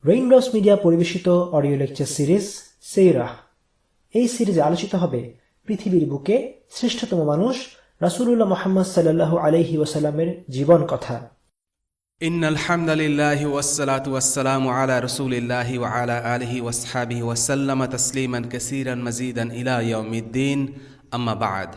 Raindrops Media পরিবেশিত audio lecture series সেইরাহ। এই সিরিজে আলোচিত হবে পৃথিবীর বুকে শ্রেষ্ঠতম মানুষ রাসূলুল্লাহ মুহাম্মদ সাল্লাল্লাহু আলাইহি ওয়াসাল্লামের জীবন কথা। ইন্নাল হামদালিল্লাহি ওয়াসসালাতু ওয়াসসালামু আলা রাসূলিল্লাহি ওয়া আলা আলিহি ওয়াসহাবিহি ওয়াসাল্লামা তাসলিমান কাসীরান মাজিদান ইলা ইয়াউমিদ্দিন, আম্মা বা'দ।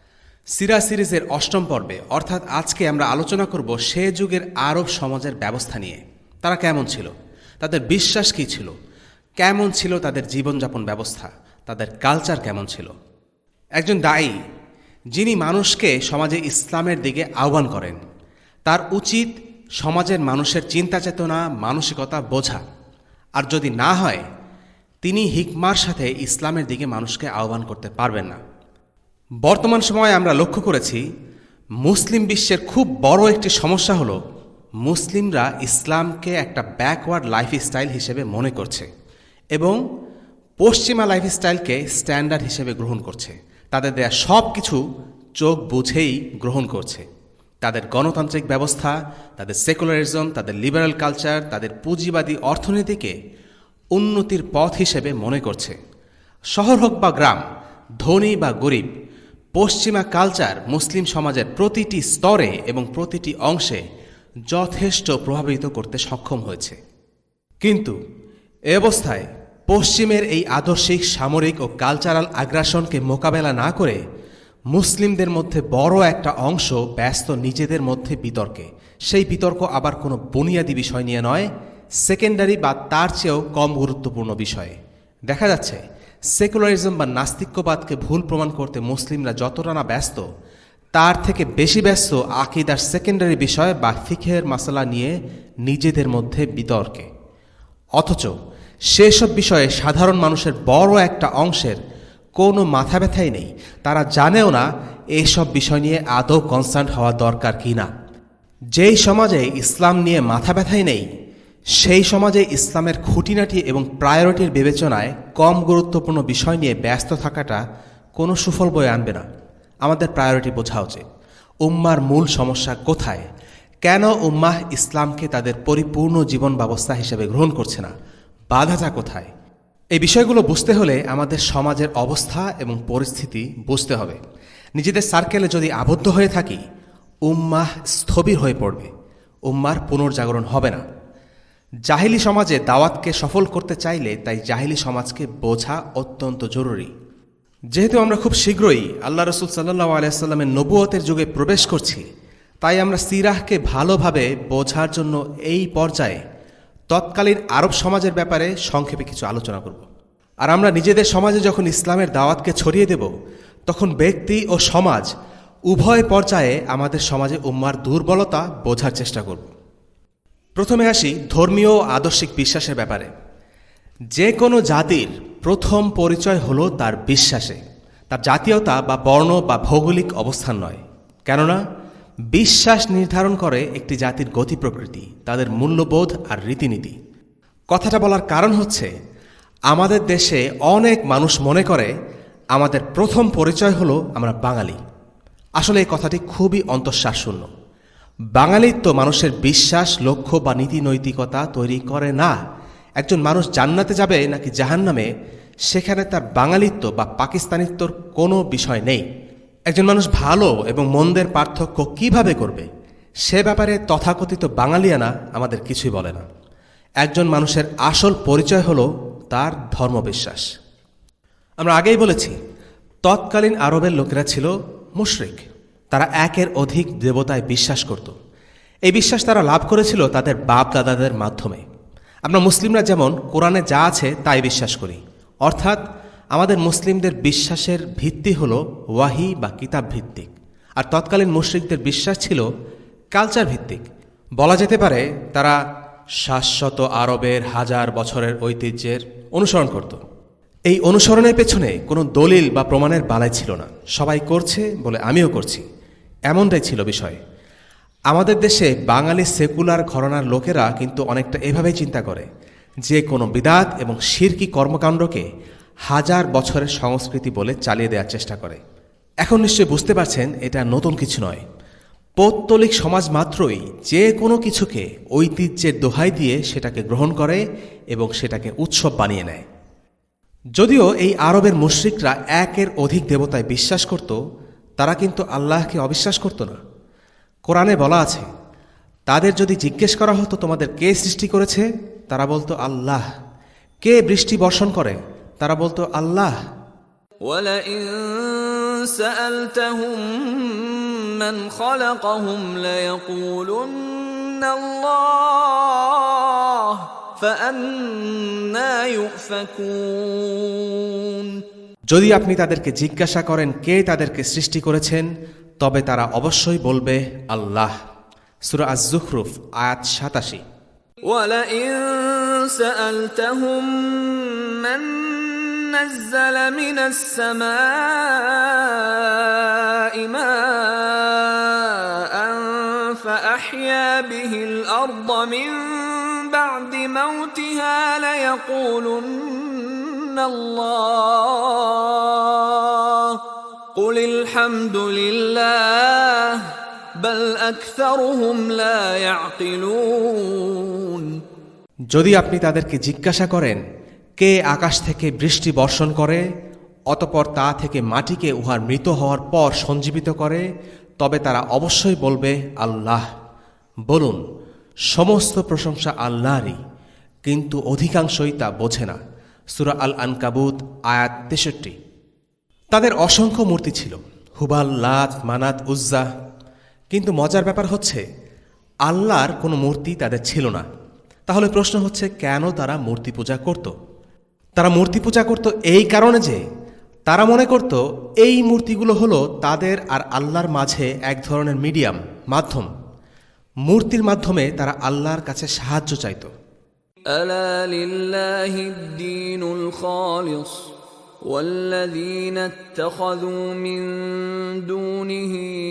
সিরা সিরিজের অষ্টম পর্বে অর্থাৎ আজকে আমরা আলোচনা করব সে যুগের আরব সমাজের ব্যবস্থা নিয়ে। তারা কেমন ছিল, তাদের বিশ্বাস কী ছিল, কেমন ছিল তাদের জীবনযাপন ব্যবস্থা, তাদের কালচার কেমন ছিল। একজন দায়ী যিনি মানুষকে সমাজে ইসলামের দিকে আহ্বান করেন, তার উচিত সমাজের মানুষের চিন্তা চেতনা মানসিকতা বোঝা, আর যদি না হয় তিনি হিকমার সাথে ইসলামের দিকে মানুষকে আহ্বান করতে পারবেন না। বর্তমান সময়ে আমরা লক্ষ্য করেছি মুসলিম বিশ্বের খুব বড় একটি সমস্যা হলো মুসলিমরা ইসলামকে একটা ব্যাকওয়ার্ড লাইফস্টাইল হিসেবে মনে করছে এবং পশ্চিমা লাইফস্টাইলকে স্ট্যান্ডার্ড হিসেবে গ্রহণ করছে। তাদের দেয়া সব কিছু চোখ বুঝেই গ্রহণ করছে। তাদের গণতান্ত্রিক ব্যবস্থা, তাদের সেকুলারিজম, তাদের লিবারাল কালচার, তাদের পুঁজিবাদী অর্থনীতিকে উন্নতির পথ হিসেবে মনে করছে। শহর হোক বা গ্রাম, ধনী বা গরিব, পশ্চিমা কালচার মুসলিম সমাজের প্রতিটি স্তরে এবং প্রতিটি অংশে যথেষ্ট প্রভাবিত করতে সক্ষম হয়েছে। কিন্তু এ অবস্থায় পশ্চিমের এই আদর্শিক, সামরিক ও কালচারাল আগ্রাসনকে মোকাবেলা না করে মুসলিমদের মধ্যে বড় একটা অংশ ব্যস্ত নিজেদের মধ্যে বিতর্কে। সেই বিতর্ক আবার কোনো বুনিয়াদী বিষয় নিয়ে নয়, সেকেন্ডারি বা তার চেয়েও কম গুরুত্বপূর্ণ বিষয়ে। দেখা যাচ্ছে সেকুলারিজম বা নাস্তিক্যবাদকে ভুল প্রমাণ করতে মুসলিমরা যতটা না ব্যস্ত, তার থেকে বেশি ব্যস্ত আকীদার সেকেন্ডারি বিষয় বা ফিকহের মাসালা নিয়ে নিজেদের মধ্যে বিতর্কে। অথচ সেসব বিষয়ে সাধারণ মানুষের বড় একটা অংশের কোনো মাথা ব্যথাই নেই। তারা জানেও না এসব বিষয় নিয়ে আদৌ কনসার্ন হওয়া দরকার কি না। যেই সমাজে ইসলাম নিয়ে মাথা ব্যথাই নেই, সেই সমাজে ইসলামের খুঁটিনাটি এবং প্রায়োরিটির বিবেচনায় কম গুরুত্বপূর্ণ বিষয় নিয়ে ব্যস্ত থাকাটা কোনো সুফল বয়ে আনবে না। আমাদের প্রায়োরিটি বোঝা উচিত। উম্মার মূল সমস্যা কোথায়, কেন উম্মাহ ইসলামকে তাদের পরিপূর্ণ জীবন ব্যবস্থা হিসেবে গ্রহণ করছে না, বাধাটা কোথায়। এই বিষয়গুলো বুঝতে হলে আমাদের সমাজের অবস্থা এবং পরিস্থিতি বুঝতে হবে। নিজেদের সার্কেলে যদি আবদ্ধ হয়ে থাকি, উম্মাহ স্থবির হয়ে পড়বে, উম্মার পুনর্জাগরণ হবে না। জাহিলি সমাজে দাওয়াতকে সফল করতে চাইলে তাই জাহিলি সমাজকে বোঝা অত্যন্ত জরুরি। যেহেতু আমরা খুব শীঘ্রই আল্লাহ রসুল সাল্লাল্লাহু আলাইহি ওয়াসাল্লামের নবুয়তের যুগে প্রবেশ করছি, তাই আমরা সিরাহকে ভালোভাবে বোঝার জন্য এই পর্যায়ে তৎকালীন আরব সমাজের ব্যাপারে সংক্ষেপে কিছু আলোচনা করব। আর আমরা নিজেদের সমাজে যখন ইসলামের দাওয়াতকে ছড়িয়ে দেব, তখন ব্যক্তি ও সমাজ উভয় পর্যায়ে আমাদের সমাজে উম্মার দুর্বলতা বোঝার চেষ্টা করব। প্রথমে আসি ধর্মীয় ও আদর্শিক বিশ্বাসের ব্যাপারে। যে কোনো জাতির প্রথম পরিচয় হলো তার বিশ্বাসে, তার জাতীয়তা বা বর্ণ বা ভৌগোলিক অবস্থান নয়। কেননা বিশ্বাস নির্ধারণ করে একটি জাতির গতি প্রকৃতি, তাদের মূল্যবোধ আর রীতিনীতি। কথাটা বলার কারণ হচ্ছে আমাদের দেশে অনেক মানুষ মনে করে আমাদের প্রথম পরিচয় হলো আমরা বাঙালি। আসলে এই কথাটি খুবই অন্তঃশ্বাসশূন্য। বাঙালিত্ব মানুষের বিশ্বাস, লক্ষ্য বা নীতি নৈতিকতা তৈরি করে না। একজন মানুষ জান্নাতে যাবে নাকি জাহান্নামে, সেখানে তার বাঙালিত্ব বা পাকিস্তানিত্বর কোনো বিষয় নেই। একজন মানুষ ভালো এবং মন্দের পার্থক্য কিভাবে করবে, সে ব্যাপারে তথাকথিত বাঙালিয়ানা আমাদের কিছুই বলে না। একজন মানুষের আসল পরিচয় হলো তার ধর্মবিশ্বাস। আমরা আগেই বলেছি তৎকালীন আরবের লোকেরা ছিল মুশরিক। তারা একের অধিক দেবতায় বিশ্বাস করত। এই বিশ্বাস তারা লাভ করেছিল তাদের বাপ দাদাদের মাধ্যমে। আমরা মুসলিমরা যেমন কোরআনে যা আছে তাই বিশ্বাস করি, অর্থাৎ আমাদের মুসলিমদের বিশ্বাসের ভিত্তি হল ওয়াহি বা কিতাব ভিত্তিক। আর তৎকালীন মুশরিকদের বিশ্বাস ছিল কালচার ভিত্তিক। বলা যেতে পারে তারা শাশ্বত আরবের হাজার বছরের ঐতিহ্যের অনুসরণ করত। এই অনুসরণের পেছনে কোনো দলিল বা প্রমাণের বালাই ছিল না। সবাই করছে বলে আমিও করছি, এমনটাই ছিল বিষয়। আমাদের দেশে বাঙালি সেকুলার ঘরানার লোকেরা কিন্তু অনেকটা এভাবেই চিন্তা করে যে কোনো বিদাত এবং শিরকি কর্মকাণ্ডকে হাজার বছরের সংস্কৃতি বলে চালিয়ে দেওয়ার চেষ্টা করে। এখন নিশ্চয়ই বুঝতে পারছেন এটা নতুন কিছু নয়। পৌত্তলিক সমাজ মাত্রই যে কোনো কিছুকে ঐতিহ্যের দোহাই দিয়ে সেটাকে গ্রহণ করে এবং সেটাকে উৎসব বানিয়ে নেয়। যদিও এই আরবের মুশরিকরা একের অধিক দেবতায় বিশ্বাস করত, তারা কিন্তু আল্লাহকে অবিশ্বাস করত না। কোরআনে বলা আছে, তাদের যদি জিজ্ঞেস করা হতো তোমাদের কে সৃষ্টি করেছে, তারা বলতো আল্লাহ। কে বৃষ্টি বর্ষণ করে, তারা বলতো আল্লাহ। وَلَئِن سَأَلْتَهُم مَّنْ خَلَقَهُمْ لَيَقُولُنَّ اللَّهُ فَأَنَّى يُؤْفَكُونَ। যদি আপনি তাদেরকে জিজ্ঞাসা করেন কে তাদেরকে সৃষ্টি করেছেন, তবে তারা অবশ্যই বলবে আল্লাহ। সূরা আয-যুখরুফ আয়াত 87। وَلَئِن سَأَلْتَهُم مَّن نَّزَّلَ مِنَ السَّمَاءِ مَاءً فَأَحْيَا بِهِ الْأَرْضَ مِن بَعْدِ مَوْتِهَا لَيَقُولُنَّ اللَّهُ قُلِ الْحَمْدُ لِلَّهِ بَلْ أَكْثَرُهُمْ لَا يَعْقِلُونَ। যদি আপনি তাদেরকে জিজ্ঞাসা করেন কে আকাশ থেকে বৃষ্টি বর্ষণ করে, অতঃপর তা থেকে মাটিকে উহার মৃত হওয়ার পর সঞ্জীবিত করে, তবে তারা অবশ্যই বলবে আল্লাহ। বলুন, সমস্ত প্রশংসা আল্লাহরই, কিন্তু অধিকাংশই তা বোঝে না। সূরা আল আনকাবুত আয়াত 63। তাদের অসংখ্য মূর্তি ছিল, হুবাল, লাত, মানাত, উজ্জা। কিন্তু মজার ব্যাপার হচ্ছে আল্লাহর কোনো মূর্তি তাদের ছিল না। তাহলে প্রশ্ন হচ্ছে, কেন তারা মূর্তি পূজা করত? তারা মূর্তি পূজা করত এই কারণে যে তারা মনে করত এই মূর্তিগুলো হলো তাদের আর আল্লাহর মাঝে এক ধরনের মিডিয়াম, মাধ্যম। মূর্তির মাধ্যমে তারা আল্লাহর কাছে সাহায্য চাইত। ألا لله الدين الخالص والذين اتخذوا من دونه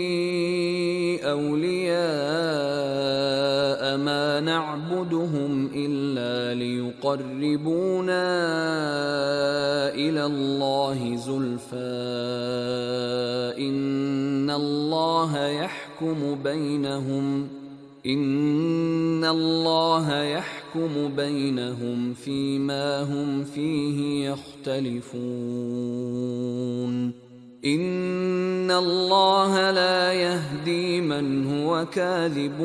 أولياء ما نعبدهم إلا ليقربونا إلى الله زلفى إن الله يحكم بينهم فيما هم فيه يختلفون إن الله لا يهدي من هو كاذب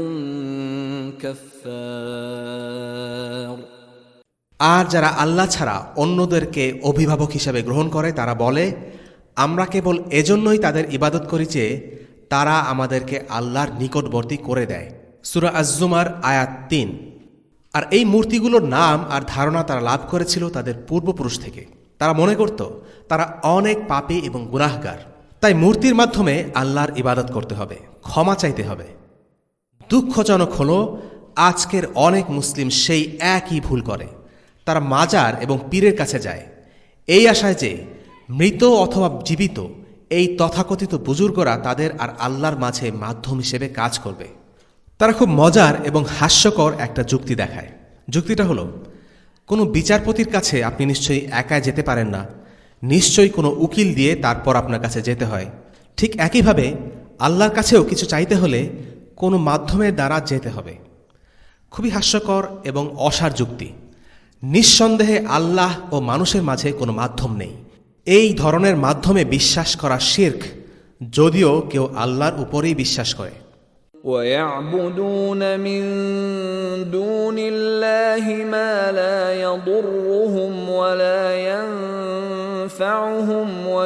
كفار। আর যারা আল্লাহ ছাড়া অন্যদেরকে অভিভাবক হিসেবে গ্রহণ করে, তারা বলে আমরা কেবল এজন্যই তাদের ইবাদত করি যে তারা আমাদেরকে আল্লাহর নিকটবর্তী করে দেয়। সূরা আজ-জুমার আয়াত ৩। আর এই মূর্তিগুলোর নাম আর ধারণা তারা লাভ করেছিল তাদের পূর্বপুরুষ থেকে। তারা মনে করত তারা অনেক পাপী এবং গুনাহগার, তাই মূর্তির মাধ্যমে আল্লাহর ইবাদত করতে হবে, ক্ষমা চাইতে হবে। দুঃখজনক হলো আজকের অনেক মুসলিম সেই একই ভুল করে। তারা মাজার এবং পীরের কাছে যায় এই আশায় যে মৃত অথবা জীবিত এই তথাকথিত বুজুর্গরা তাদের আর আল্লাহর মাঝে মাধ্যম হিসেবে কাজ করবে। তারা খুব মজার এবং হাস্যকর একটা যুক্তি দেখায়। যুক্তিটা হলো, কোনো বিচারপতির কাছে আপনি নিশ্চয়ই একাই যেতে পারেন না, নিশ্চয়ই কোনো উকিল দিয়ে তারপর আপনার কাছে যেতে হয়। ঠিক একইভাবে আল্লাহর কাছেও কিছু চাইতে হলে কোনো মাধ্যমের দ্বারা যেতে হবে। খুবই হাস্যকর এবং অসার যুক্তি। নিঃসন্দেহে আল্লাহ ও মানুষের মাঝে কোনো মাধ্যম নেই। এই ধরনের মাধ্যমে বিশ্বাস করা শিরক, যদিও কেউ আল্লাহর উপরেই বিশ্বাস করে। وَيَعْبُدُونَ مِن دُونِ اللَّهِ مَا لَا يَضُرُّهُمْ وَلَا يَنفَعُهُمْ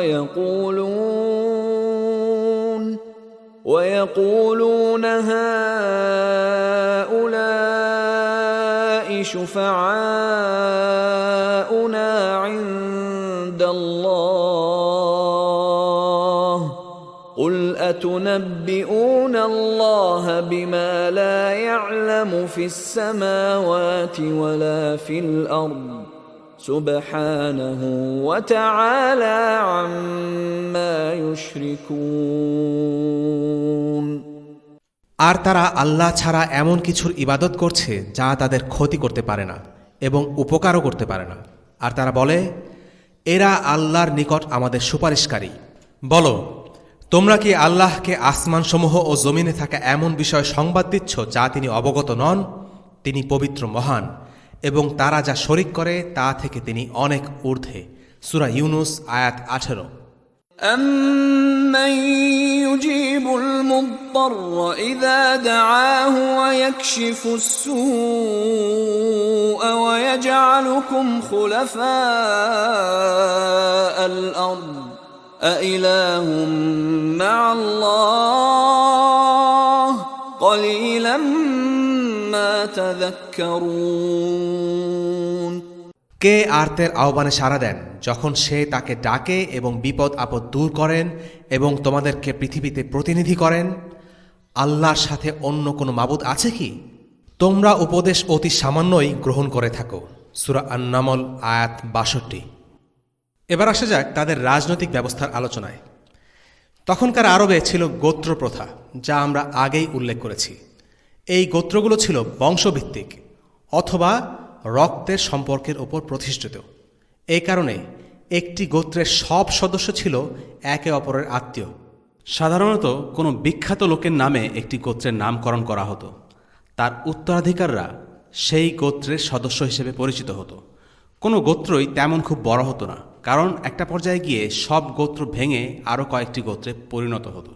وَيَقُولُونَ هَؤُلَاءِ شُفَعَاؤُنَا عِندَ اللَّهِ قُلْ أَتُنَبِّئُونَ اللَّهَ بِمَا لَا يَعْلَمُ فِي السَّمَاوَاتِ وَلَا فِي الْأَرْضِ سُبْحَانَهُ وَتَعَالَى عَمَّا يُشْرِكُونَ। আর তারা আল্লাহ ছাড়া এমন কিছুর ইবাদত করছে যা তাদের ক্ষতি করতে পারে না এবং উপকারও করতে পারে না। আর তারা বলে এরা আল্লাহর নিকট আমাদের সুপারিশকারী। বলো, তোমরা কি আল্লাহকে আসমানসমূহ ও জমিনে থাকা এমন বিষয় সংবাদ দিচ্ছ যা তিনি অবগত নন? তিনি পবিত্র মহান, এবং তারা যা শরিক করে তা থেকে তিনি অনেক ঊর্ধ্বে। সূরা ইউনুস আয়াত 18। أَمَّن يُجِيبُ الْمُضْطَرَّ إِذَا دَعَاهُ وَيَكْشِفُ السُّوءَ وَيَجْعَلُكُمْ خُلَفَاءَ الْأَرْضِ أَإِلَٰهٌ مَّعَ اللَّهِ قَلِيلًا مَّا تَذَكَّرُونَ। কে আর্তের আহ্বানে সাড়া দেন যখন সে তাকে ডাকে এবং বিপদ আপদ দূর করেন এবং তোমাদেরকে পৃথিবীতে প্রতিনিধি করেন? আল্লাহর সাথে অন্য কোনো মাবুদ আছে কি? তোমরা উপদেশ অতি সামান্যই গ্রহণ করে থাকো। সূরা আন-নামল আয়াত 62। এবার আসা যাক তাদের রাজনৈতিক ব্যবস্থার আলোচনায়। তখনকার আরবে ছিল গোত্র প্রথা, যা আমরা আগেই উল্লেখ করেছি। এই গোত্রগুলো ছিল বংশভিত্তিক অথবা রক্তের সম্পর্কের ওপর প্রতিষ্ঠিত। এই কারণে একটি গোত্রের সব সদস্য ছিল একে অপরের আত্মীয়। সাধারণত কোনো বিখ্যাত লোকের নামে একটি গোত্রের নামকরণ করা হতো। তার উত্তরাধিকাররা সেই গোত্রের সদস্য হিসেবে পরিচিত হতো। কোনো গোত্রই তেমন খুব বড় হতো না, কারণ একটা পর্যায়ে গিয়ে সব গোত্র ভেঙে আরও কয়েকটি গোত্রে পরিণত হতো।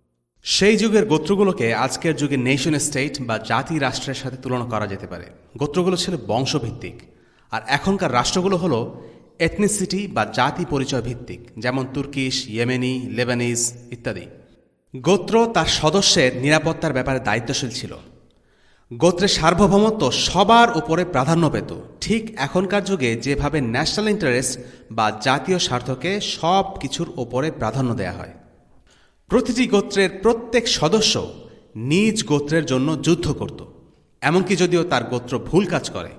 সেই যুগের গোত্রগুলোকে আজকের যুগে নেশন স্টেট বা জাতি রাষ্ট্রের সাথে তুলনা করা যেতে পারে। গোত্রগুলো ছিল বংশভিত্তিক, আর এখনকার রাষ্ট্রগুলো হলো এথনিসিটি বা জাতি পরিচয় ভিত্তিক, যেমন তুর্কিশ, ইয়েমেনি, লেবানিজ ইত্যাদি। গোত্র তার সদস্যের নিরাপত্তার ব্যাপারে দায়িত্বশীল ছিল। গোত্রের সার্বভৌমত্ব সবার উপরে প্রাধান্য পেত, ঠিক এখনকার যুগে যেভাবে ন্যাশনাল ইন্টারেস্ট বা জাতীয় স্বার্থকে সব কিছুর ওপরে প্রাধান্য দেয়া হয়। প্রতিটি গোত্রের প্রত্যেক সদস্য নিজ গোত্রের জন্য যুদ্ধ করত, এমনকি যদিও তার গোত্র ভুল কাজ করে।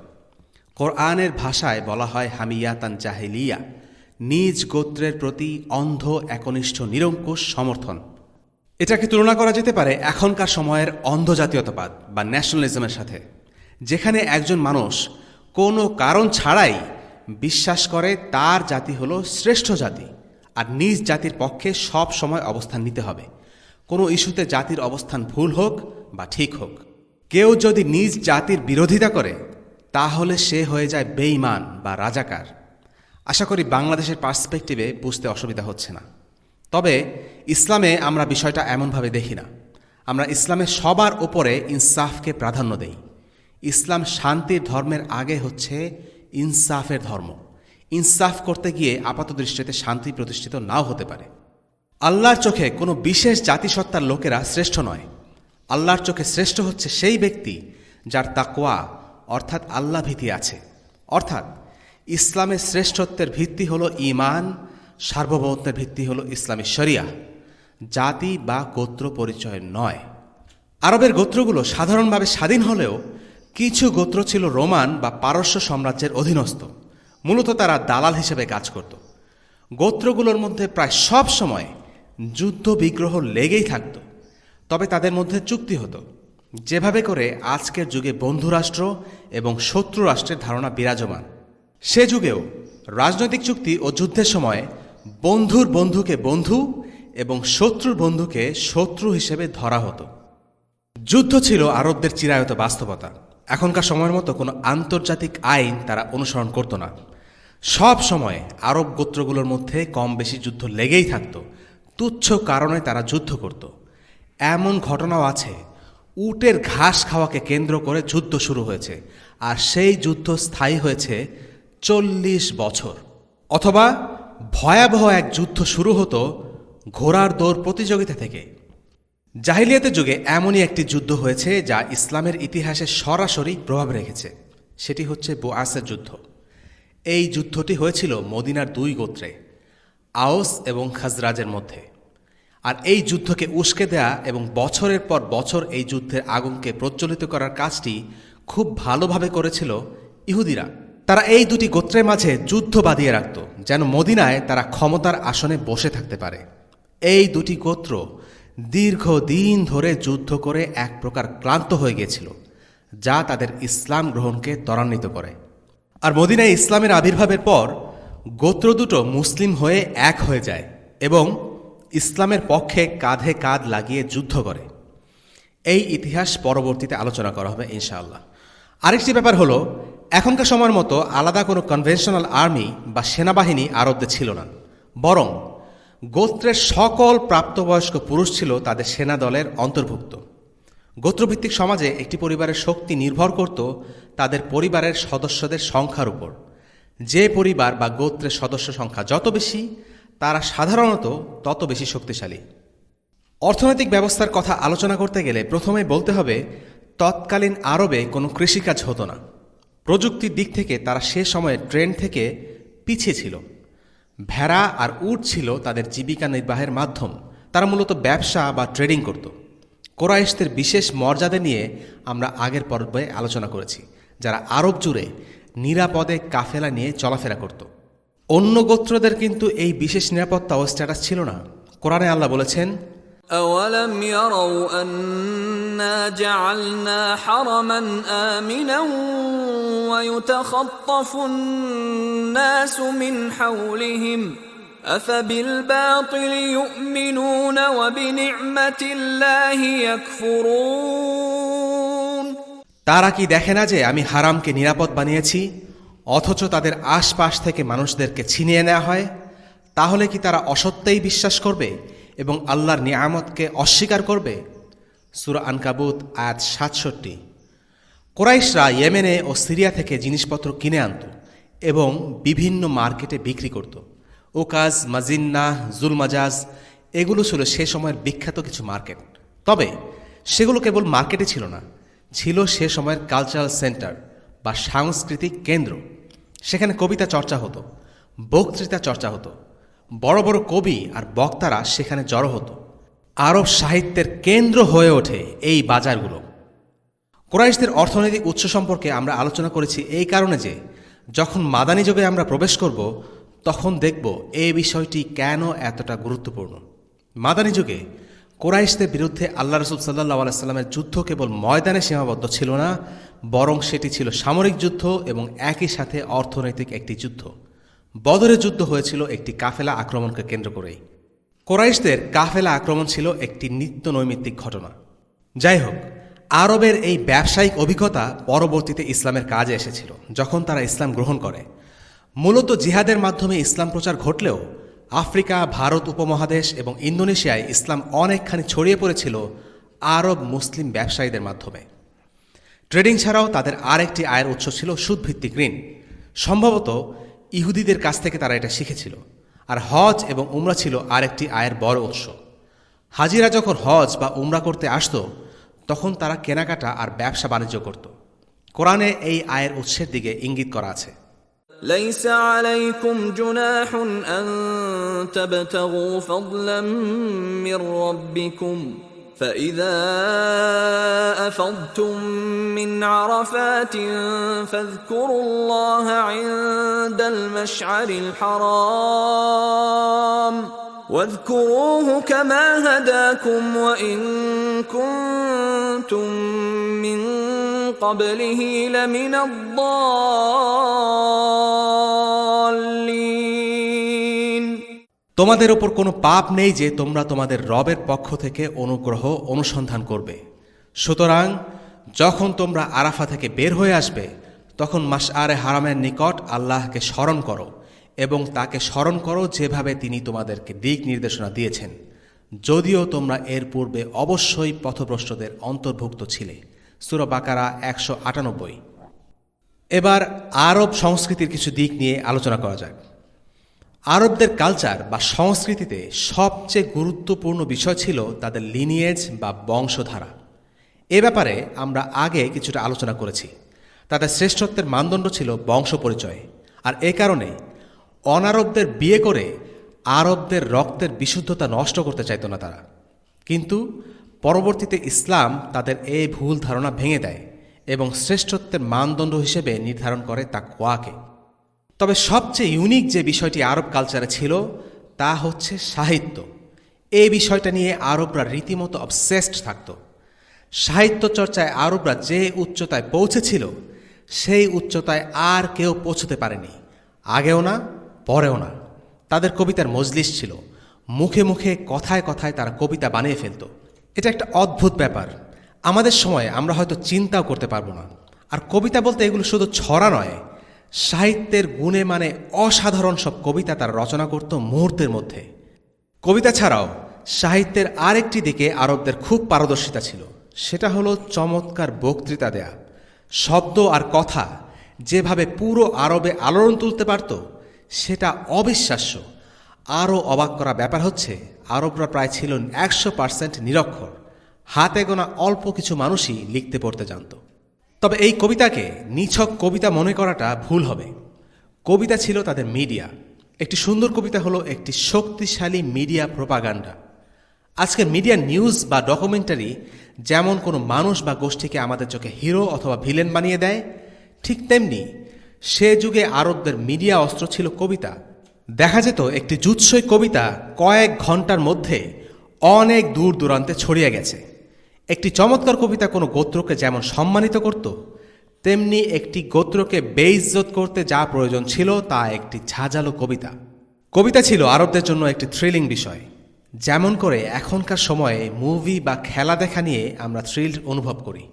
কোরআনের ভাষায় বলা হয় হামিয়াতান জাহিলিয়া, নিজ গোত্রের প্রতি অন্ধ একনিষ্ঠ নিরঙ্কুশ সমর্থন। এটাকে তুলনা করা যেতে পারে এখনকার সময়ের অন্ধ জাতীয়তাবাদ বা ন্যাশনালিজমের সাথে, যেখানে একজন মানুষ কোনো কারণ ছাড়াই বিশ্বাস করে তার জাতি হলো শ্রেষ্ঠ জাতি, আর নিজ জাতির পক্ষে সব সময় অবস্থান নিতে হবে, কোনো ইস্যুতে জাতির অবস্থান ভুল হোক বা ঠিক হোক। কেউ যদি নিজ জাতির বিরোধিতা করে তাহলে সে হয়ে যায় বেঈমান বা রাজাকার। আশা করি বাংলাদেশের পার্সপেক্টিভে বুঝতে অসুবিধা হচ্ছে না। তবে ইসলামে আমরা বিষয়টা এমনভাবে দেখি না। আমরা ইসলামে সবার ওপরে ইনসাফকে প্রাধান্য দেই। ইসলাম শান্তির ধর্মের আগে হচ্ছে ইনসাফের ধর্ম। ইনসাফ করতে গিয়ে আপাতদৃষ্টিতে শান্তি প্রতিষ্ঠিত নাও হতে পারে। আল্লাহর চোখে কোনো বিশেষ জাতিসত্তার লোকেরা শ্রেষ্ঠ নয়। আল্লাহর চোখে শ্রেষ্ঠ হচ্ছে সেই ব্যক্তি যার তাকওয়া অর্থাৎ আল্লাহ ভীতি আছে। অর্থাৎ ইসলামের শ্রেষ্ঠত্বের ভিত্তি হলো ঈমান, সার্বভৌমত্বের ভিত্তি হলো ইসলামী শরিয়া, জাতি বা গোত্র পরিচয় নয়। আরবের গোত্রগুলো সাধারণভাবে স্বাধীন হলেও কিছু গোত্র ছিল রোমান বা পারস্য সাম্রাজ্যের অধীনস্থ। মূলত তারা দালাল হিসেবে কাজ করত। গোত্রগুলোর মধ্যে প্রায় সব সময় যুদ্ধ বিগ্রহ লেগেই থাকত, তবে তাদের মধ্যে চুক্তি হতো। যেভাবে করে আজকের যুগে বন্ধুরাষ্ট্র এবং শত্রু রাষ্ট্রের ধারণা বিরাজমান, সে যুগেও রাজনৈতিক চুক্তি ও যুদ্ধের সময় বন্ধুর বন্ধুকে বন্ধু এবং শত্রুর বন্ধুকে শত্রু হিসেবে ধরা হতো। যুদ্ধ ছিল আরবদের চিরায়ত বাস্তবতা। এখনকার সময়ের মতো কোনো আন্তর্জাতিক আইন তারা অনুসরণ করত না। সব সময় আরব গোত্রগুলোর মধ্যে কম বেশি যুদ্ধ লেগেই থাকত। তুচ্ছ কারণে তারা যুদ্ধ করত। এমন ঘটনাও আছে, উটের ঘাস খাওয়াকে কেন্দ্র করে যুদ্ধ শুরু হয়েছে, আর সেই যুদ্ধ স্থায়ী হয়েছে 40 বছর। অথবা ভয়াবহ এক যুদ্ধ শুরু হতো ঘোড়ার দৌড় প্রতিযোগিতা থেকে। জাহিলিয়াতের যুগে এমনই একটি যুদ্ধ হয়েছে যা ইসলামের ইতিহাসে সরাসরি প্রভাব রেখেছে। সেটি হচ্ছে বুআসের যুদ্ধ। এই যুদ্ধটি হয়েছিল মদিনার 2 গোত্রে, আওস এবং খাজরাজের মধ্যে। আর এই যুদ্ধকে উস্কে দেয়া এবং বছরের পর বছর এই যুদ্ধের আগুনকে প্রজ্বলিত করার কাজটি খুব ভালোভাবে করেছিল ইহুদিরা। তারা এই দুটি গোত্রের মাঝে যুদ্ধ বাঁধিয়ে রাখত, যেন মদিনায় তারা ক্ষমতার আসনে বসে থাকতে পারে। এই দুটি গোত্র দীর্ঘদিন ধরে যুদ্ধ করে এক প্রকার ক্লান্ত হয়ে গিয়েছিল, যা তাদের ইসলাম গ্রহণকে ত্বরান্বিত করে। আর মদিনায় ইসলামের আবির্ভাবের পর গোত্র দুটো মুসলিম হয়ে এক হয়ে যায় এবং ইসলামের পক্ষে কাঁধে কাঁধ লাগিয়ে যুদ্ধ করে। এই ইতিহাস পরবর্তীতে আলোচনা করা হবে ইনশাআল্লাহ। আরেকটি ব্যাপার হলো, এখনকার সময়ের মতো আলাদা কোনো কনভেনশনাল আর্মি বা সেনাবাহিনী আরবদের ছিল না, বরং গোত্রের সকল প্রাপ্তবয়স্ক পুরুষ ছিল তাদের সেনা দলের অন্তর্ভুক্ত। গোত্রভিত্তিক সমাজে একটি পরিবারের শক্তি নির্ভর করত তাদের পরিবারের সদস্যদের সংখ্যার উপর। যে পরিবার বা গোত্রের সদস্য সংখ্যা যত বেশি, তারা সাধারণত তত বেশি শক্তিশালী। অর্থনৈতিক ব্যবস্থার কথা আলোচনা করতে গেলে প্রথমে বলতে হবে, তৎকালীন আরবে কোনো কৃষিকাজ হতো না। প্রযুক্তির দিক থেকে তারা সে সময়ে ট্রেন্ড থেকে পিছিয়ে ছিল। ভেড়া আর উট ছিল তাদের জীবিকা নির্বাহের মাধ্যম। তারা মূলত ব্যবসা বা ট্রেডিং করত। কোরাইশদের বিশেষ মর্যাদা নিয়ে আমরা আগের পর্বে আলোচনা করেছি, যারা আরব জুড়ে নিরাপদে কাফেলা নিয়ে চলাফেরা করত। অন্য গোত্রদের কিন্তু এই বিশেষ নিরাপত্তা ও স্ট্যাটাস ছিল না। কোরআনে আল্লাহ বলেছেন, أولم يروا أنا جعلنا حرما آمنا ويتخطف الناس من حولهم أفبالباطل يؤمنون وبنعمة الله يكفرون। তারা কি দেখে না যে আমি হারামকে নিরাপদ বানিয়েছি, অথচ তাদের আশপাশ থেকে মানুষদেরকে ছিনিয়ে নেওয়া হয়? তাহলে কি তারা অসত্যেই বিশ্বাস করবে এবং আল্লাহর নিয়ামতকে অস্বীকার করবে? সূরা আনকাবুত আয়াত ৬৭। কোরাইশরা ইয়েমেনে ও সিরিয়া থেকে জিনিসপত্র কিনে আনত এবং বিভিন্ন মার্কেটে বিক্রি করত। ওকাজ, মাজিন্নাহ, জুলমাজাজ এগুলো ছিল সে সময়ের বিখ্যাত কিছু মার্কেট। তবে সেগুলো কেবল মার্কেটে ছিল না, ছিল সে সময়ের কালচারাল সেন্টার বা সাংস্কৃতিক কেন্দ্র। সেখানে কবিতা চর্চা হতো, বক্তৃতা চর্চা হতো, বড় বড় কবি আর বক্তারা সেখানে জড়ো হতো। আরব সাহিত্যের কেন্দ্র হয়ে ওঠে এই বাজারগুলো। কোরাইশদের অর্থনৈতিক উৎস সম্পর্কে আমরা আলোচনা করেছি এই কারণে যে, যখন মাদানী যুগে আমরা প্রবেশ করব, তখন দেখব এই বিষয়টি কেন এতটা গুরুত্বপূর্ণ। মাদানী যুগে কোরাইশদের বিরুদ্ধে আল্লাহ রাসূল সাল্লাল্লাহু আলাইহি ওয়াসাল্লামের যুদ্ধ কেবল ময়দানে সীমাবদ্ধ ছিল না, বরং সেটি ছিল সামরিক যুদ্ধ এবং একই সাথে অর্থনৈতিক একটি যুদ্ধ। বদরের যুদ্ধ হয়েছিল একটি কাফেলা আক্রমণকে কেন্দ্র করেই। কোরাইশদের কাফেলা আক্রমণ ছিল একটি নিত্য নৈমিত্তিক ঘটনা। যাই হোক, আরবের এই ব্যবসায়িক অভিজ্ঞতা পরবর্তীতে ইসলামের কাজে এসেছিল যখন তারা ইসলাম গ্রহণ করে। মূলত জিহাদের মাধ্যমে ইসলাম প্রচার ঘটলেও আফ্রিকা, ভারত উপমহাদেশ এবং ইন্দোনেশিয়ায় ইসলাম অনেকখানি ছড়িয়ে পড়েছিল আরব মুসলিম ব্যবসায়ীদের মাধ্যমে। ট্রেডিং ছাড়াও তাদের আরেকটি আয়ের উৎস ছিল সুদভিত্তিক ঋণ। সম্ভবত ইহুদিদের কাছ থেকে তারা এটা শিখেছিল। আর হজ এবং উমরা ছিল আরেকটি আয়ের বড় উৎস। হাজিরা যখন হজ বা উমরা করতে আসত, তখন তারা কেনাকাটা আর ব্যবসা বাণিজ্য করত। কোরআনে এই আয়ের উৎসের দিকে ইঙ্গিত করা আছে। ليس عليكم جناح أن تبتغوا فضلا من ربكم فإذا أفضتم من عرفات فاذكروا الله عند المشعر الحرام واذكروه كما هداكم وإن كنتم من قبله لمن الضالين। তোমাদের ওপর কোনো পাপ নেই যে তোমরা তোমাদের রবের পক্ষ থেকে অনুগ্রহ অনুসন্ধান করবে। সুতরাং যখন তোমরা আরাফা থেকে বের হয়ে আসবে, তখন মাশআরে হারামের নিকট আল্লাহকে স্মরণ করো এবং তাকে স্মরণ করো যেভাবে তিনি তোমাদেরকে দিক নির্দেশনা দিয়েছেন, যদিও তোমরা এর পূর্বে অবশ্যই পথভ্রষ্টদের অন্তর্ভুক্ত ছিলে। সূরা বাকারা ১৯৮। এবার আরব সংস্কৃতির কিছু দিক নিয়ে আলোচনা করা যাক। আরবদের কালচার বা সংস্কৃতিতে সবচেয়ে গুরুত্বপূর্ণ বিষয় ছিল তাদের লিনিয়েজ বা বংশধারা। এ ব্যাপারে আমরা আগে কিছুটা আলোচনা করেছি। তাদের শ্রেষ্ঠত্বের মানদণ্ড ছিল বংশ পরিচয়, আর এ কারণে অনারবদের বিয়ে করে আরবদের রক্তের বিশুদ্ধতা নষ্ট করতে চাইত না তারা। কিন্তু পরবর্তীতে ইসলাম তাদের এই ভুল ধারণা ভেঙে দেয় এবং শ্রেষ্ঠত্বের মানদণ্ড হিসেবে নির্ধারণ করে তাকওয়াকে। তবে সবচেয়ে ইউনিক যে বিষয়টি আরব কালচারে ছিল তা হচ্ছে সাহিত্য। এই বিষয়টা নিয়ে আরবরা রীতিমতো অবসেসড থাকত। সাহিত্য চর্চায় আরবরা যে উচ্চতায় পৌঁছেছিল, সেই উচ্চতায় আর কেউ পৌঁছতে পারেনি, আগেও না পরেও না। তাদের কবিতার মজলিস ছিল, মুখে মুখে কথায় কথায় তারা কবিতা বানিয়ে ফেলত। এটা একটা অদ্ভুত ব্যাপার, আমাদের সময় আমরা হয়তো চিন্তাও করতে পারবো না। আর কবিতা বলতে এগুলো শুধু ছড়া নয়, সাহিত্যের গুণে মানে অসাধারণ সব কবিতা তারা রচনা করত মুহূর্তের মধ্যে। কবিতা ছাড়াও সাহিত্যের আরেকটি দিকে আরবদের খুব পারদর্শিতা ছিল, সেটা হলো চমৎকার বক্তৃতা দেয়া। শব্দ আর কথা যেভাবে পুরো আরবে আলোড়ন তুলতে পারত সেটা অবিশ্বাস্য। আরও অবাক করা ব্যাপার হচ্ছে, আরবরা প্রায় ছিল 100% নিরক্ষর, হাতে গোনা অল্প কিছু মানুষই লিখতে পড়তে জানত। তবে এই কবিতাকে নিছক কবিতা মনে করাটা ভুল হবে। কবিতা ছিল তাদের মিডিয়া। একটি সুন্দর কবিতা হলো একটি শক্তিশালী মিডিয়া প্রোপাগান্ডা। আজকের মিডিয়া নিউজ বা ডকুমেন্টারি যেমন কোনো মানুষ বা গোষ্ঠীকে আমাদের চোখে হিরো অথবা ভিলেন বানিয়ে দেয়, ঠিক তেমনি সে যুগে আরবদের মিডিয়া অস্ত্র ছিল কবিতা। দেখা যেত একটি জুৎসই কবিতা কয়েক ঘন্টার মধ্যে অনেক দূর দূরান্তে ছড়িয়ে গেছে। একটি চমৎকার কবিতা কোনো গোত্রকে যেমন সম্মানিত করত, তেমনি একটি গোত্রকে বেইজ্জত করতে যা প্রয়োজন ছিল তা একটি ঝাঁঝালো কবিতা। কবিতা ছিল আরবদের জন্য একটি থ্রিলিং বিষয়, যেমন করে এখনকার সময়ে মুভি বা খেলা দেখা নিয়ে আমরা থ্রিল অনুভব করি।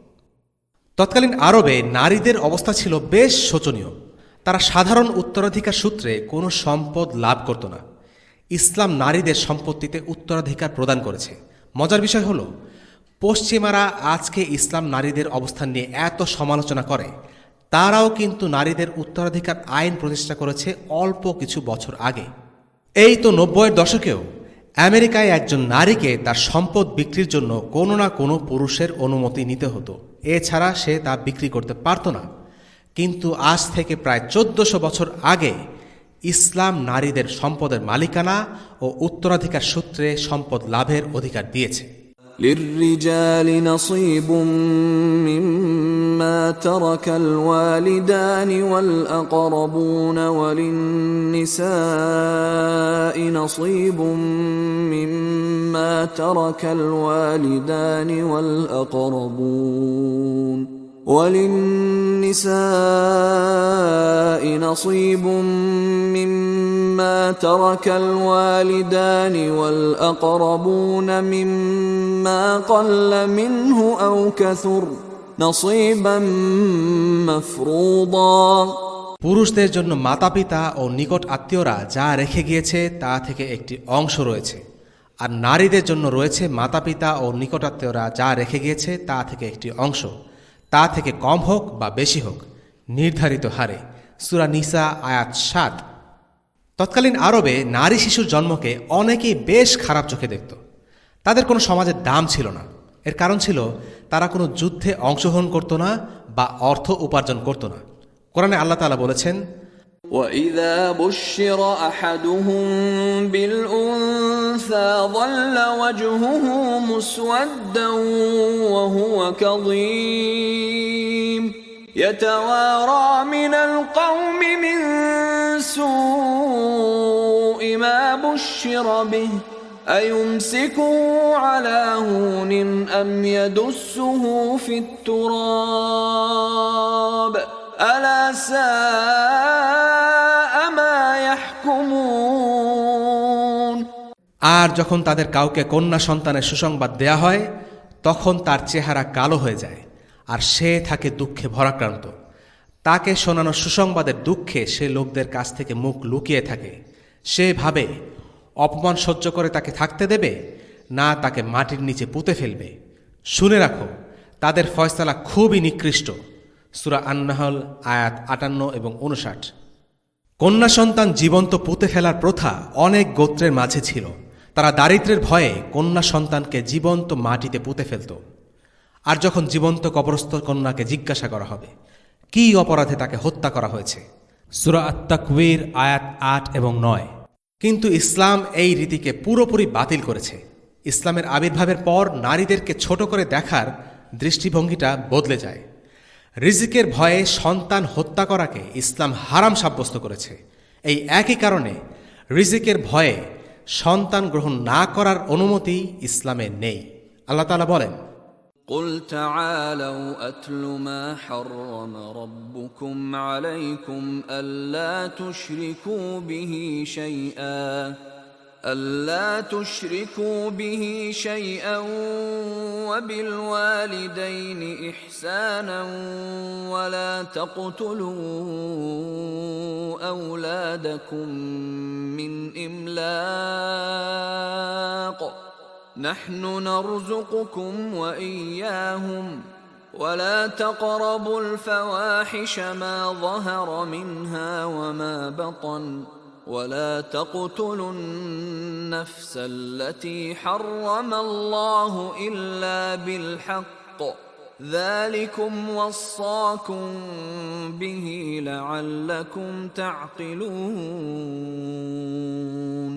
তৎকালীন আরবে নারীদের অবস্থা ছিল বেশ শোচনীয়। তারা সাধারণ উত্তরাধিকার সূত্রে কোনো সম্পদ লাভ করত না। ইসলাম নারীদের সম্পত্তিতে উত্তরাধিকার প্রদান করেছে। মজার বিষয় হলো, পশ্চিমারা আজকে ইসলাম নারীদের অবস্থান নিয়ে এত সমালোচনা করে, তারাও কিন্তু নারীদের উত্তরাধিকার আইন প্রতিষ্ঠা করেছে অল্প কিছু বছর আগে। এই তো 90-এর দশকেও আমেরিকায় একজন নারীকে তার সম্পদ বিক্রির জন্য কোনো না কোনো পুরুষের অনুমতি নিতে হতো, এছাড়া সে তা বিক্রি করতে পারত না। কিন্তু আজ থেকে প্রায় 1400 বছর আগে ইসলাম নারীদের সম্পদের মালিকানা ও উত্তরাধিকার সূত্রে সম্পদ লাভের অধিকার দিয়েছে। للرجال نصيب مما ترك الوالدان والأقربون وللنساء نصيب مما ترك الوالدان والأقربون وللنساء نصيب مما ترك الوالدان والأقربون مما قل منه أو كثر نصيبا مفروضا। পুরুষদের জন্য মাতাপিতা ও নিকট আত্মীয়রা যা রেখে গিয়েছে তা থেকে একটি অংশ রয়েছে, আর নারীদের জন্য রয়েছে মাতাপিতা ও নিকটাত্মীয়রা যা রেখে গিয়েছে তা থেকে একটি অংশ, তা থেকে কম হোক বা বেশি হোক, নির্ধারিত হারে। সূরা নিসা আয়াত 7। তৎকালীন আরবে নারী শিশুর জন্মকে অনেকেই বেশ খারাপ চোখে দেখত। তাদের কোনো সমাজের দাম ছিল না। এর কারণ ছিল তারা কোনো যুদ্ধে অংশগ্রহণ করত না বা অর্থ উপার্জন করত না। কোরআনে আল্লাহ তাআলা বলেছেন, وَإِذَا بُشِّرَ أَحَدُهُم بِالْأُنثَىٰ ظَلَّ وَجْهُهُ مُسْوَدًّا وَهُوَ كَظِيمٌ يَتَوَارَىٰ مِنَ الْقَوْمِ مِن سُوءِ مَا بُشِّرَ بِهِ أَيُمْسِكُهُ عَلَىٰ هُونٍ أَمْ يَدُسُّهُ فِي التُّرَابِ أَلَا سَاءَ مَا يَحْكُمُونَ। আর যখন তাদের কাউকে কন্যা সন্তানের সুসংবাদ দেয়া হয়, তখন তার চেহারা কালো হয়ে যায় আর সে থাকে দুঃখে ভরাক্রান্ত। তাকে শোনানো সুসংবাদের দুঃখে সে লোকদের কাছ থেকে মুখ লুকিয়ে থাকে। সে ভাবে অপমান সহ্য করে তাকে থাকতে দেবে, না তাকে মাটির নিচে পুঁতে ফেলবে। শুনে রাখো, তাদের ফয়সালা খুবই নিকৃষ্ট। সূরা আন-নাহল আয়াত 58 এবং 59। কন্যা সন্তান জীবন্ত পুঁতে ফেলার প্রথা অনেক গোত্রের মাঝে ছিল। তারা দারিদ্র্যের ভয়ে কন্যা সন্তানকে জীবন্ত মাটিতে পুঁতে ফেলত। আর যখন জীবন্ত কবরস্থ কন্যাকে জিজ্ঞাসা করা হবে কি অপরাধে তাকে হত্যা করা হয়েছে, সূরা আত-তাকবীর আয়াত 8 এবং 9। কিন্তু ইসলাম এই রীতিকে পুরোপুরি বাতিল করেছে। ইসলামের আবির্ভাবের পর নারীদেরকে ছোট করে দেখার দৃষ্টিভঙ্গিটা বদলে যায়। রিজিকের ভয়ে সন্তান হত্যা করাকে ইসলাম হারাম সাব্যস্ত করেছে। এই একই কারণে রিজিকের ভয়ে সন্তান গ্রহণ না করার অনুমতি ইসলামে নেই। আল্লাহ তাআলা বলেন, قُلْ تَعَالَوْا أَتْلُ مَا حَرَّمَ رَبُّكُمْ عَلَيْكُمْ أَلَّا تُشْرِكُوا بِهِ شَيْئًا ألا تشركوا به شيئا وبالوالدين إحسانا ولا تقتلوا أولادكم من إملاق نحن نرزقكم وإياهم ولا تقربوا الفواحش ما ظهر منها وما بطن ولا تقتلوا النفس التي حرم الله إلا بالحق ذلكم وصاكم به لعلكم تعقلون